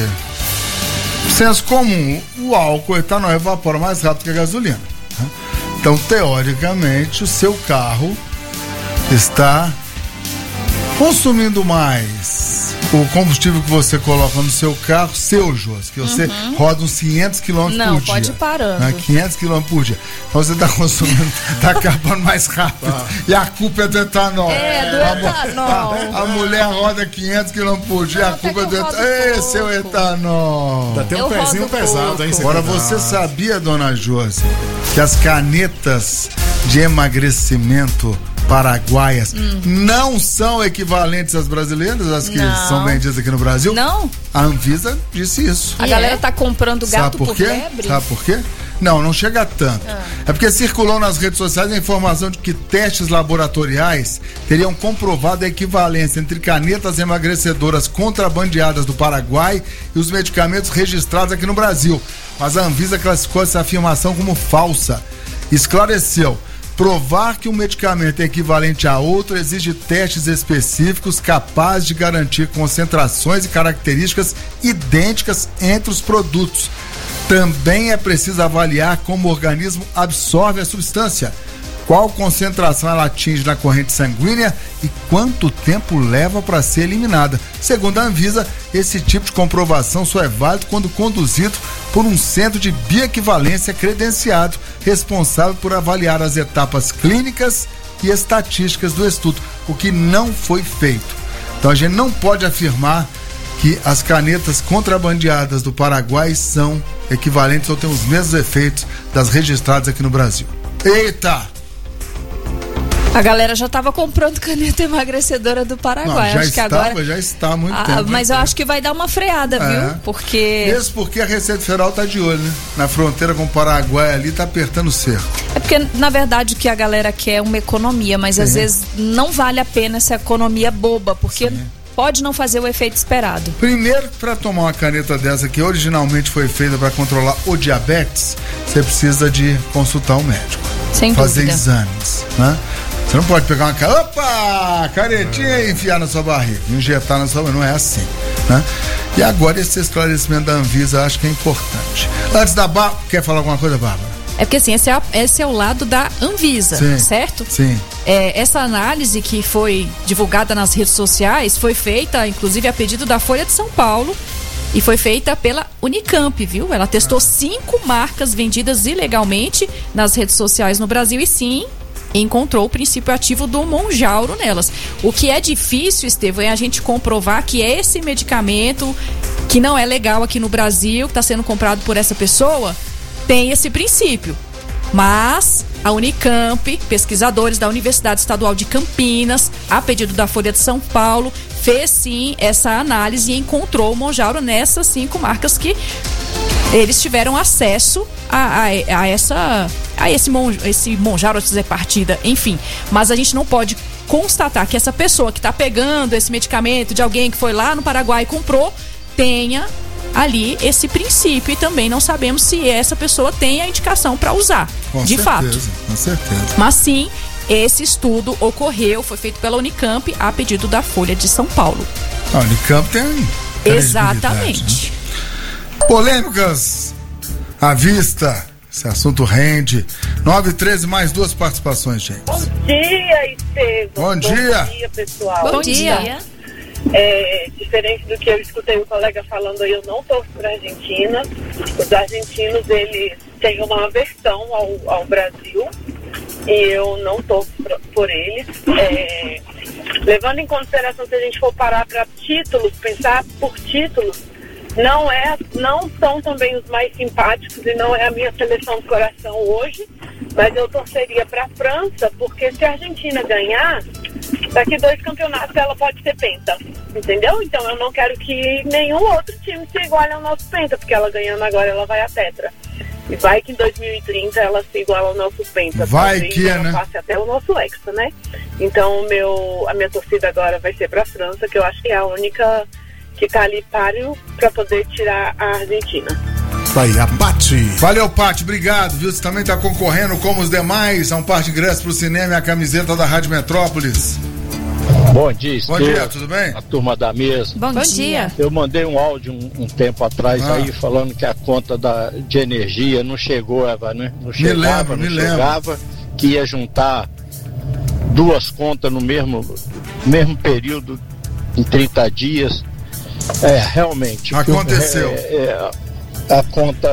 Senso comum, o álcool, o etanol evapora mais rápido que a gasolina. Né? Então, teoricamente, o seu carro está consumindo mais o combustível que você coloca no seu carro, seu, Jôs, que você uhum. roda uns quinhentos quilômetros por dia. Não, pode ir parando. Né? quinhentos quilômetros por dia. Então você está consumindo, está acabando mais rápido. Ah. E a culpa é do etanol. É, do a, etanol. A, a mulher roda quinhentos quilômetros por dia, não, a culpa é do etanol. Esse é o etanol. Dá até um eu pezinho pesado, hein? Agora, você sabia, dona Josi, que as canetas de emagrecimento paraguaias hum. não são equivalentes às brasileiras, as que não. são vendidas aqui no Brasil? Não. A Anvisa disse isso. A e galera é? tá comprando gato Sabe por, por quê? lebre? Sabe por quê? Não, não chega a tanto. Ah. É porque circulou nas redes sociais a informação de que testes laboratoriais teriam comprovado a equivalência entre canetas emagrecedoras contrabandeadas do Paraguai e os medicamentos registrados aqui no Brasil. Mas a Anvisa classificou essa afirmação como falsa. Esclareceu: provar que um medicamento é equivalente a outro exige testes específicos capazes de garantir concentrações e características idênticas entre os produtos. Também é preciso avaliar como o organismo absorve a substância, qual concentração ela atinge na corrente sanguínea e quanto tempo leva para ser eliminada. Segundo a Anvisa, esse tipo de comprovação só é válido quando conduzido por um centro de bioequivalência credenciado, responsável por avaliar as etapas clínicas e estatísticas do estudo, o que não foi feito. Então a gente não pode afirmar que as canetas contrabandeadas do Paraguai são equivalentes ou têm os mesmos efeitos das registradas aqui no Brasil. Eita! A galera já estava comprando caneta emagrecedora do Paraguai. Não, já acho estava, que agora já está há muito ah, tempo. Mas eu acho que vai dar uma freada, é. viu? Porque... Mesmo porque a Receita Federal está de olho, né? Na fronteira com o Paraguai ali, está apertando o cerco. É porque, na verdade, o que a galera quer é uma economia, mas Sim. às vezes não vale a pena essa economia boba, porque... Sim. Pode não fazer o efeito esperado. Primeiro, para tomar uma caneta dessa que originalmente foi feita para controlar o diabetes, você precisa de consultar um médico. Sem fazer dúvida. exames, né? Você não pode pegar uma caneta, opa, canetinha e enfiar na sua barriga, injetar na sua barriga, não é assim, né? E agora esse esclarecimento da Anvisa acho que é importante. Antes da Bárbara, quer falar alguma coisa, Bárbara? É porque assim, esse é, esse é o lado da Anvisa, sim, certo? Sim. É, essa análise que foi divulgada nas redes sociais foi feita, inclusive, a pedido da Folha de São Paulo e foi feita pela Unicamp, viu? Ela testou cinco marcas vendidas ilegalmente nas redes sociais no Brasil e sim, encontrou o princípio ativo do Monjauro nelas. O que é difícil, Estevão, é a gente comprovar que esse medicamento, que não é legal aqui no Brasil, que está sendo comprado por essa pessoa, tem esse princípio. Mas a Unicamp, pesquisadores da Universidade Estadual de Campinas, a pedido da Folha de São Paulo, fez sim essa análise e encontrou o Monjauro nessas cinco marcas que eles tiveram acesso a, a, a essa a esse, mon, esse Monjauro, essa partida, enfim. Mas a gente não pode constatar que essa pessoa que está pegando esse medicamento de alguém que foi lá no Paraguai e comprou, tenha ali esse princípio, e também não sabemos se essa pessoa tem a indicação para usar, com de certeza, fato. Com certeza. Mas sim, esse estudo ocorreu, foi feito pela Unicamp a pedido da Folha de São Paulo. A Unicamp tem exatamente. Né? Polêmicas à vista, esse assunto rende. nove e treze, mais duas participações, gente. Bom dia, Estevão. Bom dia. Bom dia, pessoal. Bom dia. É, diferente do que eu escutei o colega falando aí, eu não torço para a Argentina. Os argentinos, eles têm uma aversão ao, ao Brasil. e eu não torço por eles. É, levando em consideração, se a gente for parar para títulos, pensar por títulos, não, é, não são também os mais simpáticos e não é a minha seleção do coração hoje, mas eu torceria para a França, porque se a Argentina ganhar, daqui dois campeonatos ela pode ser penta, entendeu? Então eu não quero que nenhum outro time se iguale ao nosso penta, porque ela ganhando agora ela vai a tetra. E vai que em dois mil e trinta ela se iguala ao nosso penta. Vai que, ela né? passe até o nosso hexa, né? Então o meu, a minha torcida agora vai ser para a França, que eu acho que é a única que tá ali páreo para poder tirar a Argentina. Vai, a Pati. Valeu, Pati, obrigado, viu? Você também tá concorrendo como os demais a um par de ingressos pro cinema e a camiseta da Rádio Metrópolis. Bom dia, Bom Esteve, dia, tudo bem? a turma da mesa. Bom, Bom dia. Eu mandei um áudio um, um tempo atrás Ah. aí falando que a conta da, de energia não chegou, Eva, né? Não Me chegava, lembro, não me lembro. chegava, que ia juntar duas contas no mesmo, mesmo período, em trinta dias. É, realmente. Aconteceu. É, é, a conta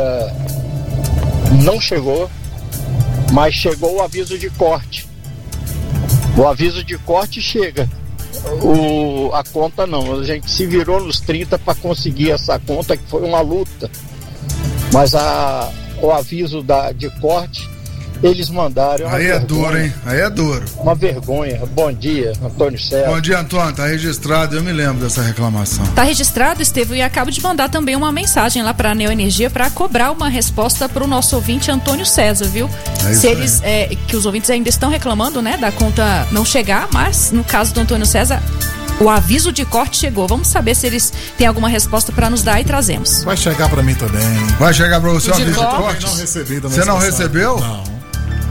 não chegou, mas chegou o aviso de corte. O aviso de corte chega. O, a conta não. A gente se virou nos trinta para conseguir essa conta, que foi uma luta. Mas a, o aviso da, de corte, eles mandaram. Aí é duro, hein? Aí é duro. Uma vergonha. Bom dia, Antônio César. Bom dia, Antônio. Tá registrado, eu me lembro dessa reclamação. Tá registrado, Estevão, e acabo de mandar também uma mensagem lá pra Neoenergia para cobrar uma resposta pro nosso ouvinte Antônio César, viu? É isso Se eles, é, que os ouvintes ainda estão reclamando, né, da conta não chegar, mas no caso do Antônio César, o aviso de corte chegou. Vamos saber se eles têm alguma resposta para nos dar e trazemos. Vai chegar pra mim também. Vai chegar pra você o De aviso de corte? corte? Não recebi da Você não mês passado. recebeu? Não.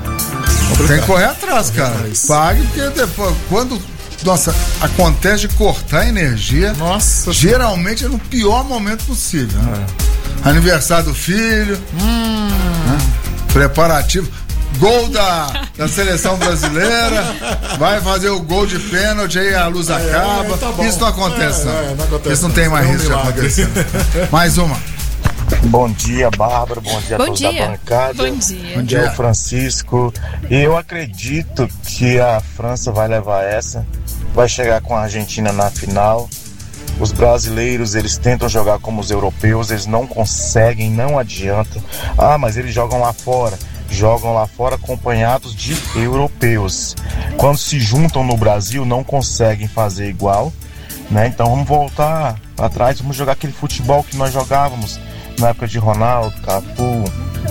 Tem que correr atrás, cara. Pague, porque depois, quando, nossa, acontece de cortar a energia, nossa, geralmente é no pior momento possível. Né? É. Aniversário do filho, hum. né? Preparativo, gol da, da seleção brasileira, vai fazer o gol de pênalti, aí a luz acaba. É, tá bom. Isso não acontece, É, não. é, não acontece, Isso não tem mais é um risco de milagre. acontecer. Mais uma. Bom dia, Bárbara. Bom dia a Bom todos dia. da bancada. Bom dia. Bom dia, Francisco. E eu acredito que a França vai levar essa. Vai chegar com a Argentina na final. Os brasileiros, eles tentam jogar como os europeus, eles não conseguem, não adianta. Ah, mas eles jogam lá fora. Jogam lá fora acompanhados de europeus. Quando se juntam no Brasil, não conseguem fazer igual, né? Então vamos voltar atrás, vamos jogar aquele futebol que nós jogávamos na época de Ronaldo, Cafu,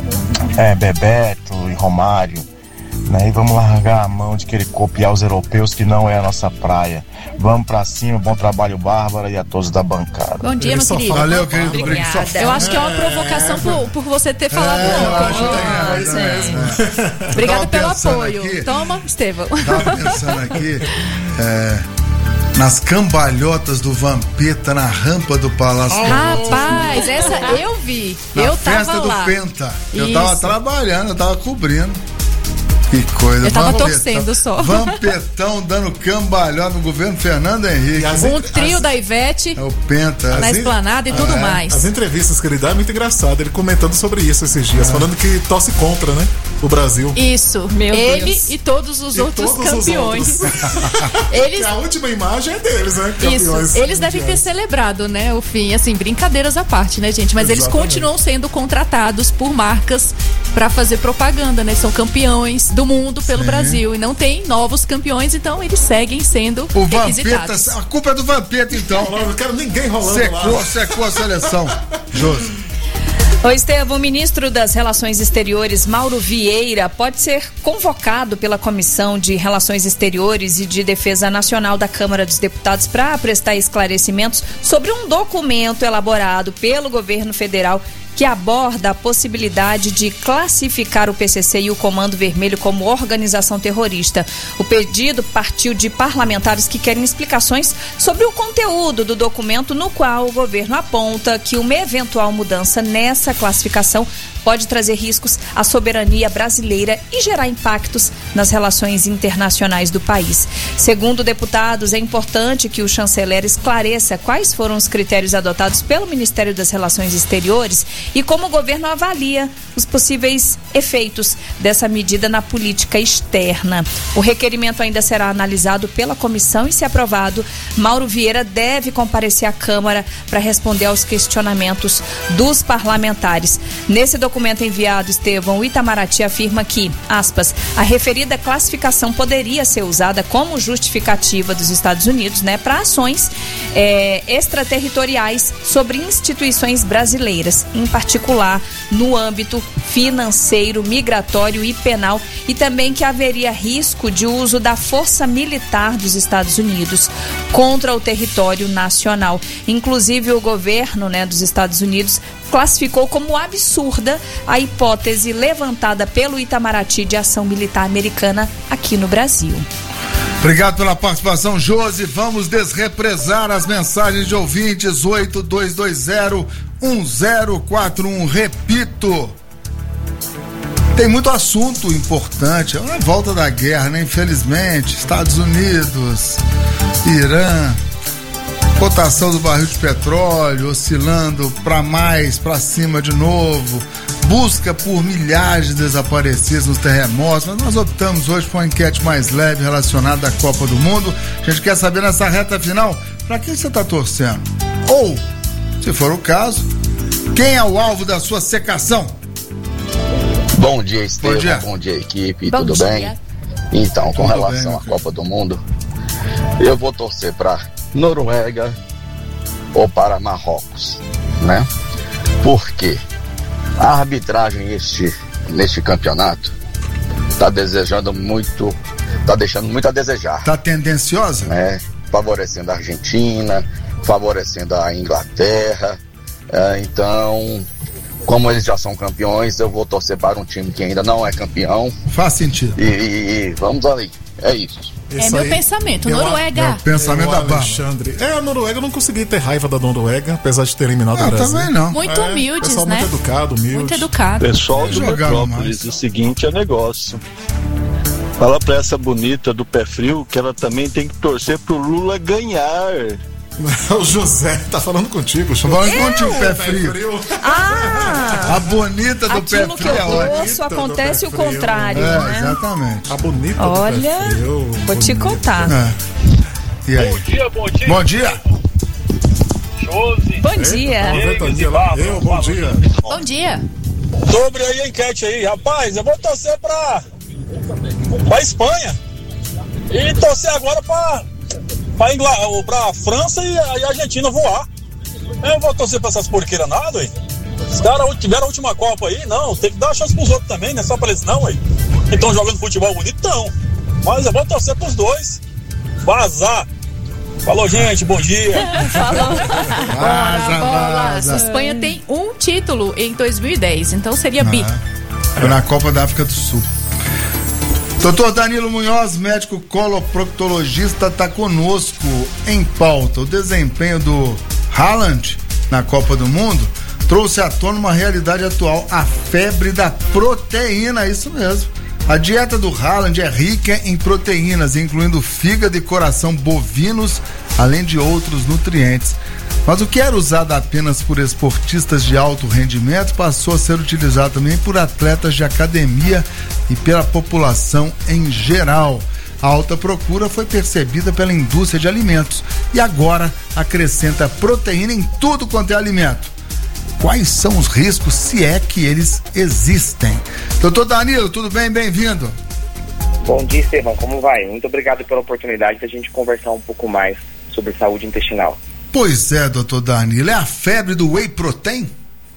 é, Bebeto e Romário, né? E vamos largar a mão de querer copiar os europeus, que não é a nossa praia. Vamos pra cima, bom trabalho, Bárbara, e a todos da bancada. Bom dia, meu querido. Valeu, querido. Obrigada. Eu acho que é uma provocação por, por você ter falado. É, eu não. acho que Oh, é, gente. é. Obrigada Tava pelo pensando apoio. aqui- Toma, Estevão. Tava pensando aqui, é, nas cambalhotas do Vampeta na rampa do Palácio. Rapaz, essa eu vi. Na eu tava festa lá. do Penta. Eu Isso. tava trabalhando, eu tava cobrindo. Que coisa. Eu tava Vampetão. torcendo só. Vampetão dando cambalhota no governo Fernando Henrique. Um trio da Ivete É o Penta. na As- esplanada e tudo É, mais. As entrevistas que ele dá é muito engraçado. Ele comentando sobre isso esses dias, falando que torce contra, né? O Brasil. Isso. Meu Ele Deus. e todos os E outros todos os campeões. outros. Eles Que a última imagem é deles, né? Campeões Isso, eles devem ter mundiais. celebrado, né, o fim, assim, brincadeiras à parte, né, gente, mas eles Exatamente. continuam sendo contratados por marcas pra fazer propaganda, né, são campeões do mundo pelo Sim. Brasil e não tem novos campeões, então eles seguem sendo O Vampeta, requisitados. a culpa é do Vampeta, então. Eu não quero ninguém rolando Secou, lá. secou a seleção. Josi. O Estevão, o ministro das Relações Exteriores, Mauro Vieira, pode ser convocado pela Comissão de Relações Exteriores e de Defesa Nacional da Câmara dos Deputados para prestar esclarecimentos sobre um documento elaborado pelo governo federal que aborda a possibilidade de classificar o P C C e o Comando Vermelho como organização terrorista. O pedido partiu de parlamentares que querem explicações sobre o conteúdo do documento, no qual o governo aponta que uma eventual mudança nessa classificação pode trazer riscos à soberania brasileira e gerar impactos nas relações internacionais do país. Segundo deputados, é importante que o chanceler esclareça quais foram os critérios adotados pelo Ministério das Relações Exteriores e como o governo avalia os possíveis efeitos dessa medida na política externa. O requerimento ainda será analisado pela comissão e, se aprovado, Mauro Vieira deve comparecer à Câmara para responder aos questionamentos dos parlamentares. Nesse documento enviado, Estevão, o Itamaraty afirma que, aspas, a referida classificação poderia ser usada como justificativa dos Estados Unidos, né, para ações é, extraterritoriais sobre instituições brasileiras, em particular no âmbito financeiro, migratório e penal, e também que haveria risco de uso da força militar dos Estados Unidos contra o território nacional. Inclusive, o governo, né, dos Estados Unidos classificou como absurda a hipótese levantada pelo Itamaraty de ação militar americana aqui no Brasil. Obrigado pela participação, Josi. Vamos desrepresar as mensagens de ouvintes. Oito dois dois zero um zero quatro um. Repito, tem muito assunto importante. É a volta da guerra, né? Infelizmente, Estados Unidos, Irã, cotação do barril de petróleo oscilando para mais, para cima de novo, busca por milhares de desaparecidos nos terremotos, mas nós optamos hoje por uma enquete mais leve relacionada à Copa do Mundo. A gente quer saber nessa reta final, para quem você está torcendo? Ou, se for o caso, quem é o alvo da sua secação? Bom dia, Estevão. Bom dia, Bom dia equipe. Bom Tudo dia. bem? Então, com Tudo relação bem, à Copa do Mundo, eu vou torcer para Noruega ou para Marrocos, né? Porque a arbitragem este, neste campeonato está desejando muito, está deixando muito a desejar. Tá tendenciosa? Né? Favorecendo a Argentina, favorecendo a Inglaterra. É, então, como eles já são campeões, eu vou torcer para um time que ainda não é campeão. Faz sentido. E, e, e vamos ali. É isso. É Isso meu aí, pensamento, eu- Noruega. É o pensamento eu, da barba. Alexandre. É, a Noruega, eu não consegui ter raiva da Noruega, apesar de ter eliminado Ah, o Brasil. também não. Muito É, humildes, pessoal né? muito educado, humilde. Muito educado. Pessoal do Jogaram Metrópolis, mais. o seguinte é negócio. Fala pra essa bonita do pé frio que ela também tem que torcer pro Lula ganhar. O José tá falando contigo, Tô falando contigo, pé frio. Ah! A bonita do pé Aquilo que frio eu é ótima. torço, acontece o do pé frio. contrário, É, né? exatamente. A bonita Olha, do pé frio. vou te bonita. contar. É. E aí? Bom dia, bom dia. Bom dia. Josi. Bom dia. Eita, ventania lá. Eu, bom dia. Bom dia. Sobre aí a enquete aí, rapaz, eu vou torcer pra, pra Espanha. E torcer agora pra, pra, Ingl... pra França e a, e a Argentina voar. Eu não vou torcer pra essas porqueiras nada, ué. Os caras tiveram a última Copa aí, não, tem que dar chance pros outros também, não é só pra eles não, ué. Estão jogando futebol bonitão. Mas eu vou torcer pros dois. Vazar. Falou, gente, bom dia. Falou. Vaza, Bola. vaza. A Espanha tem um título em dois mil e dez, então seria bi. Foi na Copa da África do Sul. Doutor Danilo Munhoz, médico coloproctologista, está conosco em pauta. O desempenho do Haaland na Copa do Mundo trouxe à tona uma realidade atual, a febre da proteína, isso mesmo. A dieta do Haaland é rica em proteínas, incluindo fígado e coração bovinos, além de outros nutrientes. Mas o que era usado apenas por esportistas de alto rendimento passou a ser utilizado também por atletas de academia e pela população em geral. A alta procura foi percebida pela indústria de alimentos e agora acrescenta proteína em tudo quanto é alimento. Quais são os riscos, se é que eles existem? Doutor Danilo, tudo bem? Bem-vindo. Bom dia, Estevão. Como vai? Muito obrigado pela oportunidade da gente conversar um pouco mais sobre saúde intestinal. Pois é, doutor Danilo, é a febre do whey protein?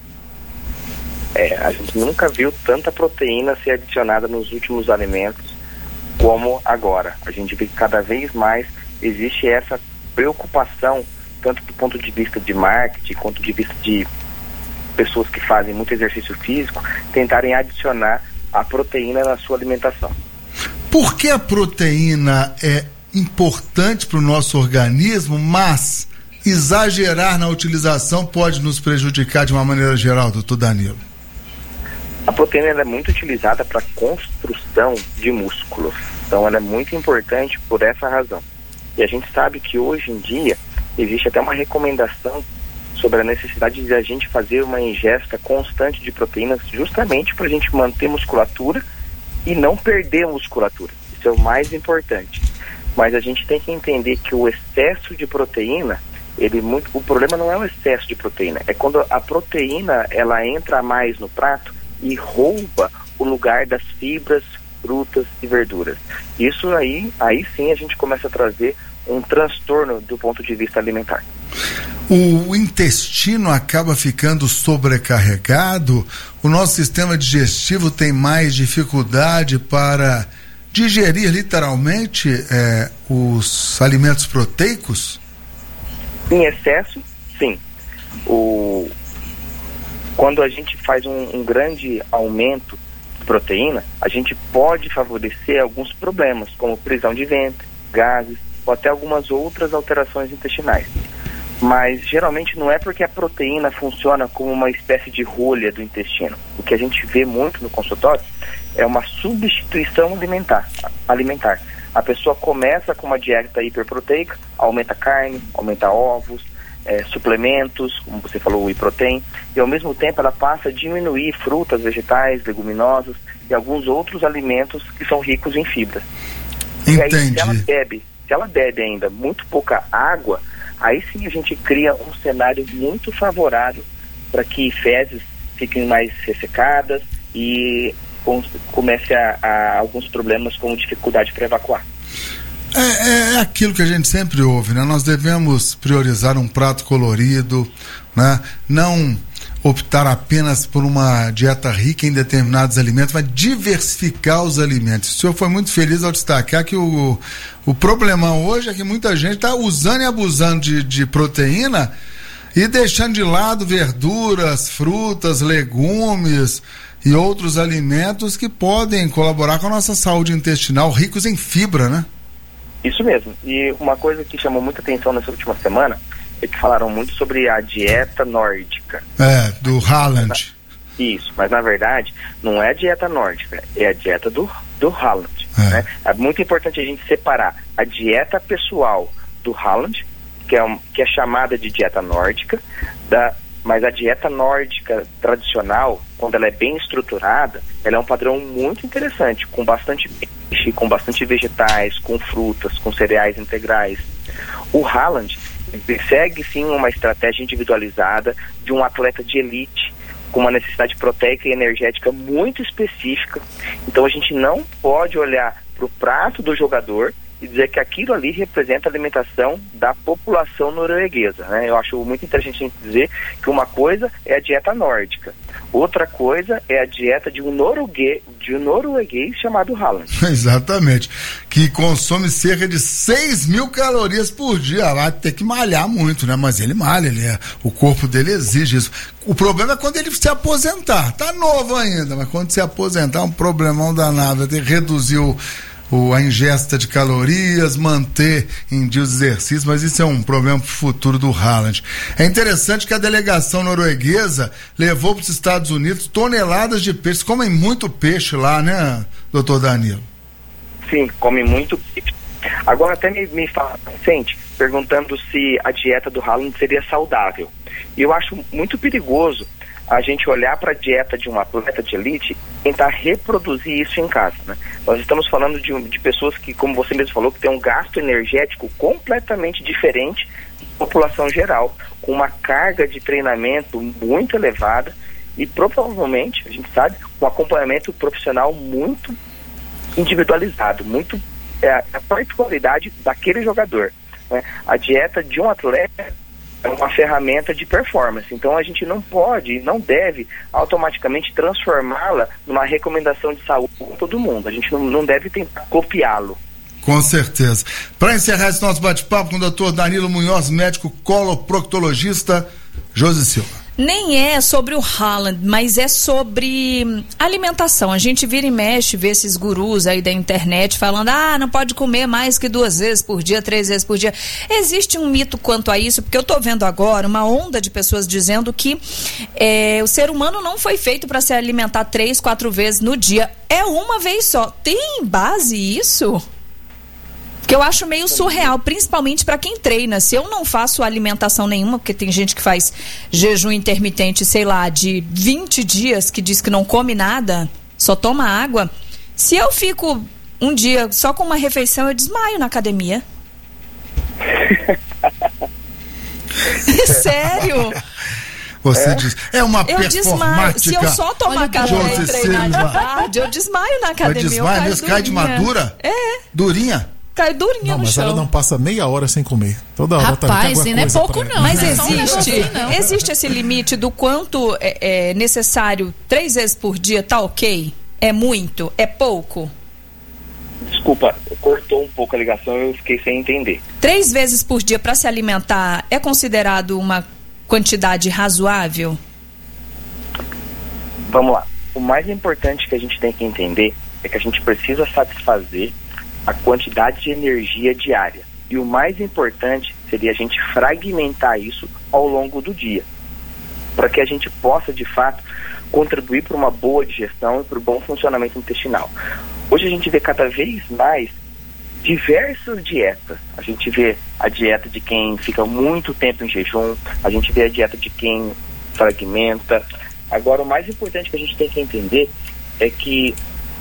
É, a gente nunca viu tanta proteína ser adicionada nos últimos alimentos como agora. A gente vê que cada vez mais existe essa preocupação, tanto do ponto de vista de marketing, quanto de vista de pessoas que fazem muito exercício físico, tentarem adicionar a proteína na sua alimentação. Por que a proteína é importante para o nosso organismo, mas exagerar na utilização pode nos prejudicar de uma maneira geral, doutor Danilo? A proteína ela é muito utilizada para construção de músculos, então ela é muito importante por essa razão. E a gente sabe que hoje em dia existe até uma recomendação sobre a necessidade de a gente fazer uma ingesta constante de proteínas justamente para a gente manter musculatura e não perder musculatura. Isso é o mais importante. Mas a gente tem que entender que o excesso de proteína, ele muito, o problema não é o excesso de proteína, é quando a proteína ela entra mais no prato e rouba o lugar das fibras, frutas e verduras. Isso aí, aí sim a gente começa a trazer um transtorno do ponto de vista alimentar. O intestino acaba ficando sobrecarregado, o nosso sistema digestivo tem mais dificuldade para digerir literalmente é, os alimentos proteicos? Em excesso, sim. O... Quando a gente faz um, um grande aumento de proteína, a gente pode favorecer alguns problemas, como prisão de ventre, gases, ou até algumas outras alterações intestinais. Mas geralmente não é porque a proteína funciona como uma espécie de rolha do intestino. O que a gente vê muito no consultório é uma substituição alimentar. alimentar. A pessoa começa com uma dieta hiperproteica, aumenta carne, aumenta ovos, é, suplementos, como você falou, o whey protein, e ao mesmo tempo ela passa a diminuir frutas, vegetais, leguminosas e alguns outros alimentos que são ricos em fibras. Entendi. E aí, se ela bebe, se ela bebe ainda muito pouca água, aí sim a gente cria um cenário muito favorável para que fezes fiquem mais ressecadas e com, comece a, a alguns problemas com dificuldade para evacuar. É, é aquilo que a gente sempre ouve, né? Nós devemos priorizar um prato colorido, né? Não optar apenas por uma dieta rica em determinados alimentos, mas diversificar os alimentos. O senhor foi muito feliz ao destacar que o, o problema hoje é que muita gente está usando e abusando de, de proteína e deixando de lado verduras, frutas, legumes e outros alimentos que podem colaborar com a nossa saúde intestinal, ricos em fibra, né? Isso mesmo. E uma coisa que chamou muita atenção nessa última semana é que falaram muito sobre a dieta nórdica. É, do Haaland. Isso, mas na verdade não é a dieta nórdica, é a dieta do, do Haaland. É. Né? É muito importante a gente separar a dieta pessoal do Haaland, que é, um, que é chamada de dieta nórdica, da, mas a dieta nórdica tradicional, quando ela é bem estruturada, ela é um padrão muito interessante, com bastante peixe, com bastante vegetais, com frutas, com cereais integrais. O Haaland segue sim uma estratégia individualizada de um atleta de elite com uma necessidade proteica e energética muito específica. Então a gente não pode olhar para o prato do jogador e dizer que aquilo ali representa a alimentação da população norueguesa, né? Eu acho muito interessante a gente dizer que uma coisa é a dieta nórdica, outra coisa é a dieta de um norueguês, de um norueguês chamado Haaland. Exatamente, que consome cerca de seis mil calorias por dia. Vai ter que malhar muito, né? Mas ele malha, ele é, o corpo dele exige isso. O problema é quando ele se aposentar. Tá novo ainda, mas quando se aposentar é um problemão danado. Vai ter que reduzir o a ingesta de calorias, manter em dia os exercícios, mas isso é um problema para o futuro do Haaland. É interessante que a delegação norueguesa levou para os Estados Unidos toneladas de peixe. Comem muito peixe lá, né, doutor Danilo? Sim, comem muito peixe. Agora até me, me fala, Vicente, perguntando se a dieta do Haaland seria saudável. E eu acho muito perigoso a gente olhar para a dieta de um atleta de elite e tentar reproduzir isso em casa, né? Nós estamos falando de, de pessoas que, como você mesmo falou, que tem um gasto energético completamente diferente da população geral, com uma carga de treinamento muito elevada e provavelmente, a gente sabe, um acompanhamento profissional muito individualizado, muito é, a particularidade daquele jogador, né? A dieta de um atleta é uma ferramenta de performance, então a gente não pode, não deve automaticamente transformá-la numa recomendação de saúde para todo mundo. A gente não, não deve tentar copiá-lo. Com certeza. Para encerrar esse nosso bate-papo com o doutor Danilo Munhoz, médico coloproctologista, Josi Silva. Nem é sobre o Haaland, mas é sobre alimentação. A gente vira e mexe, vê esses gurus aí da internet falando, ah, não pode comer mais que duas vezes por dia, três vezes por dia. Existe um mito quanto a isso, porque eu tô vendo agora uma onda de pessoas dizendo que é, o ser humano não foi feito para se alimentar três, quatro vezes no dia. É uma vez só. Tem base isso? Que eu acho meio surreal, principalmente para quem treina. Se eu não faço alimentação nenhuma, porque tem gente que faz jejum intermitente, sei lá, de vinte dias, que diz que não come nada, só toma água. Se eu fico um dia só com uma refeição, eu desmaio na academia. Sério? Você é. diz, é uma eu desmaio. Se eu só tomar café e treinar de tarde, eu desmaio na academia. Mas desmaio mesmo? Cai de madura? É. Durinha? Cai durinha não, no mas chão. ela não passa meia hora sem comer. Toda hora Rapaz, tá não é pouco não. Mas não é existe, assim, não. existe esse limite do quanto é, é necessário três vezes por dia, tá ok? É muito? É pouco? Desculpa, cortou um pouco a ligação, eu fiquei sem entender. Três vezes por dia para se alimentar é considerado uma quantidade razoável? Vamos lá. O mais importante que a gente tem que entender é que a gente precisa satisfazer a quantidade de energia diária. E o mais importante seria a gente fragmentar isso ao longo do dia, para que a gente possa, de fato, contribuir para uma boa digestão e para o bom funcionamento intestinal. Hoje a gente vê cada vez mais diversas dietas. A gente vê a dieta de quem fica muito tempo em jejum, a gente vê a dieta de quem fragmenta. Agora, o mais importante que a gente tem que entender é que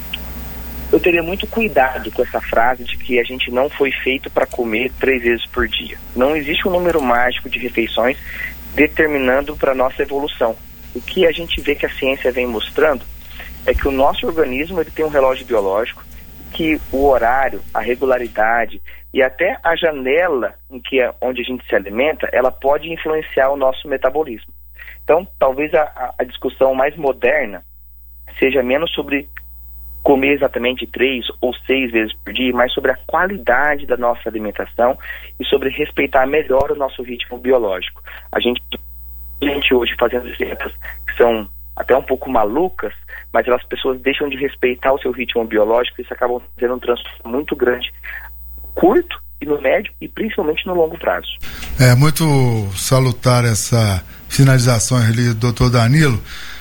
eu teria muito cuidado com essa frase de que a gente não foi feito para comer três vezes por dia. Não existe um número mágico de refeições determinando para a nossa evolução. O que a gente vê que a ciência vem mostrando é que o nosso organismo ele tem um relógio biológico, que o horário, a regularidade e até a janela em que é, onde a gente se alimenta, ela pode influenciar o nosso metabolismo. Então, talvez a, a discussão mais moderna seja menos sobre comer exatamente três ou seis vezes por dia, mas sobre a qualidade da nossa alimentação e sobre respeitar melhor o nosso ritmo biológico. A gente, a gente hoje fazendo dietas que são até um pouco malucas, mas as pessoas deixam de respeitar o seu ritmo biológico e isso acaba tendo um transtorno muito grande, curto e no médio e principalmente no longo prazo. É muito salutar essa finalização ali do doutor Danilo.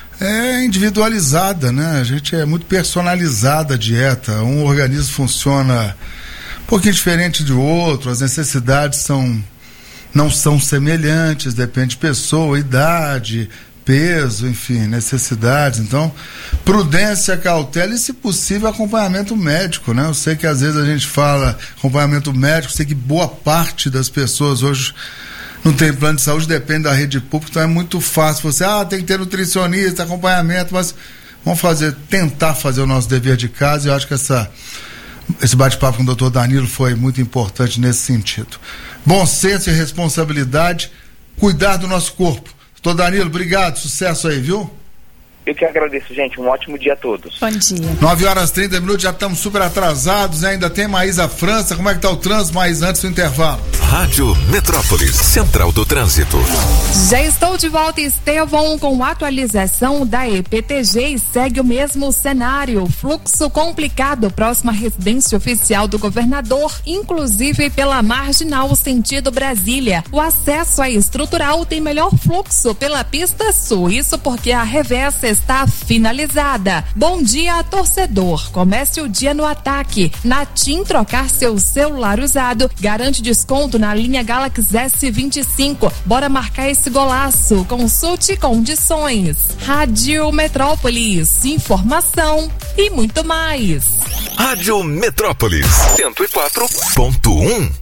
É individualizada, né? A gente é muito personalizada a dieta. Um organismo funciona um pouquinho diferente do outro, as necessidades são, não são semelhantes, depende de pessoa, idade, peso, enfim, necessidades. Então, prudência, cautela e, se possível, acompanhamento médico, né? Eu sei que às vezes a gente fala acompanhamento médico, sei que boa parte das pessoas hoje não tem plano de saúde, depende da rede pública, então é muito fácil você, ah, tem que ter nutricionista, acompanhamento, mas vamos fazer, tentar fazer o nosso dever de casa, e eu acho que essa, esse bate-papo com o doutor Danilo foi muito importante nesse sentido. Bom senso e responsabilidade, cuidar do nosso corpo. doutor Danilo, obrigado, sucesso aí, viu? Eu que agradeço, gente. Um ótimo dia a todos. Bom dia. nove horas e trinta minutos, já estamos super atrasados, né? Ainda tem Maísa França. Como é que tá o trânsito, mais antes do intervalo? Rádio Metrópolis, Central do Trânsito. Já estou de volta, Estevão, com atualização da E P T G e segue o mesmo cenário. Fluxo complicado próximo à residência oficial do governador, inclusive pela Marginal sentido Brasília. O acesso à estrutural tem melhor fluxo pela pista sul, isso porque a reversa está finalizada. Bom dia, torcedor. Comece o dia no ataque. Na TIM, trocar seu celular usado garante desconto na linha Galaxy S vinte e cinco. Bora marcar esse golaço. Consulte condições. Rádio Metrópolis. Informação e muito mais. Rádio Metrópolis cento e quatro ponto um.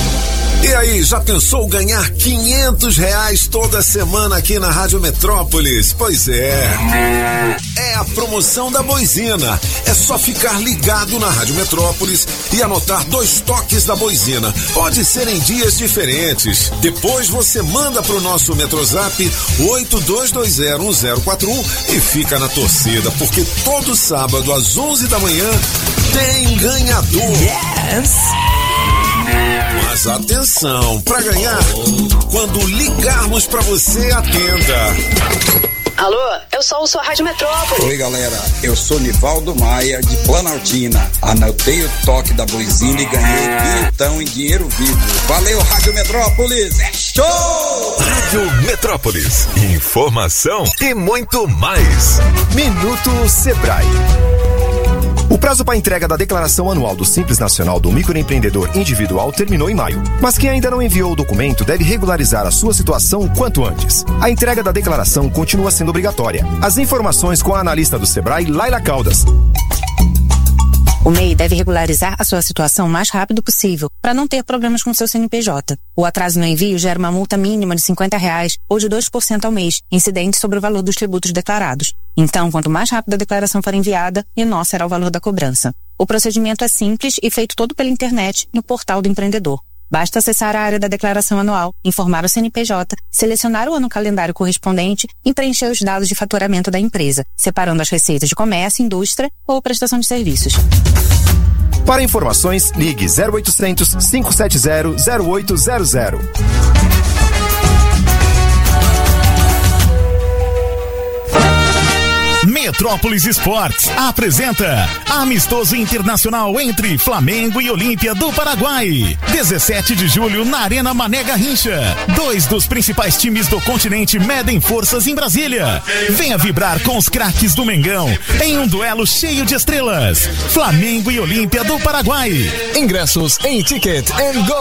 E aí, já pensou ganhar quinhentos reais toda semana aqui na Rádio Metrópolis? Pois é. É a promoção da Boizina. É só ficar ligado na Rádio Metrópolis e anotar dois toques da Boizina. Pode ser em dias diferentes. Depois você manda pro nosso Metrozap oito dois dois zero um zero quatro um e fica na torcida, porque todo sábado às onze da manhã tem ganhador. Yes! Mas Mas atenção, para ganhar, quando ligarmos para você, atenda. Alô, eu sou o sua Rádio Metrópole. Oi, galera, eu sou Nivaldo Maia, de Planaltina. Anotei o toque da Boizina e ganhei bilhetão em dinheiro vivo. Valeu, Rádio Metrópolis, é show! Rádio Metrópolis, informação e muito mais. Minuto Sebrae. O prazo para entrega da declaração anual do Simples Nacional do Microempreendedor Individual terminou em maio, mas quem ainda não enviou o documento deve regularizar a sua situação o quanto antes. A entrega da declaração continua sendo obrigatória. As informações com a analista do Sebrae, Laila Caldas. O M E I deve regularizar a sua situação o mais rápido possível, para não ter problemas com seu C N P J. O atraso no envio gera uma multa mínima de cinquenta reais ou de dois por cento ao mês, incidente sobre o valor dos tributos declarados. Então, quanto mais rápido a declaração for enviada, menor será o valor da cobrança. O procedimento é simples e feito todo pela internet no portal do empreendedor. Basta acessar a área da declaração anual, informar o C N P J, selecionar o ano calendário correspondente e preencher os dados de faturamento da empresa, separando as receitas de comércio, indústria ou prestação de serviços. Para informações, ligue zero oitocentos, cinco sete zero, zero oito zero zero. Metrópolis Esportes apresenta Amistoso Internacional entre Flamengo e Olímpia do Paraguai. dezessete de julho na Arena Mané Garrincha. Dois dos principais times do continente medem forças em Brasília. Venha vibrar com os craques do Mengão em um duelo cheio de estrelas. Flamengo e Olímpia do Paraguai. Ingressos em Ticket and Go.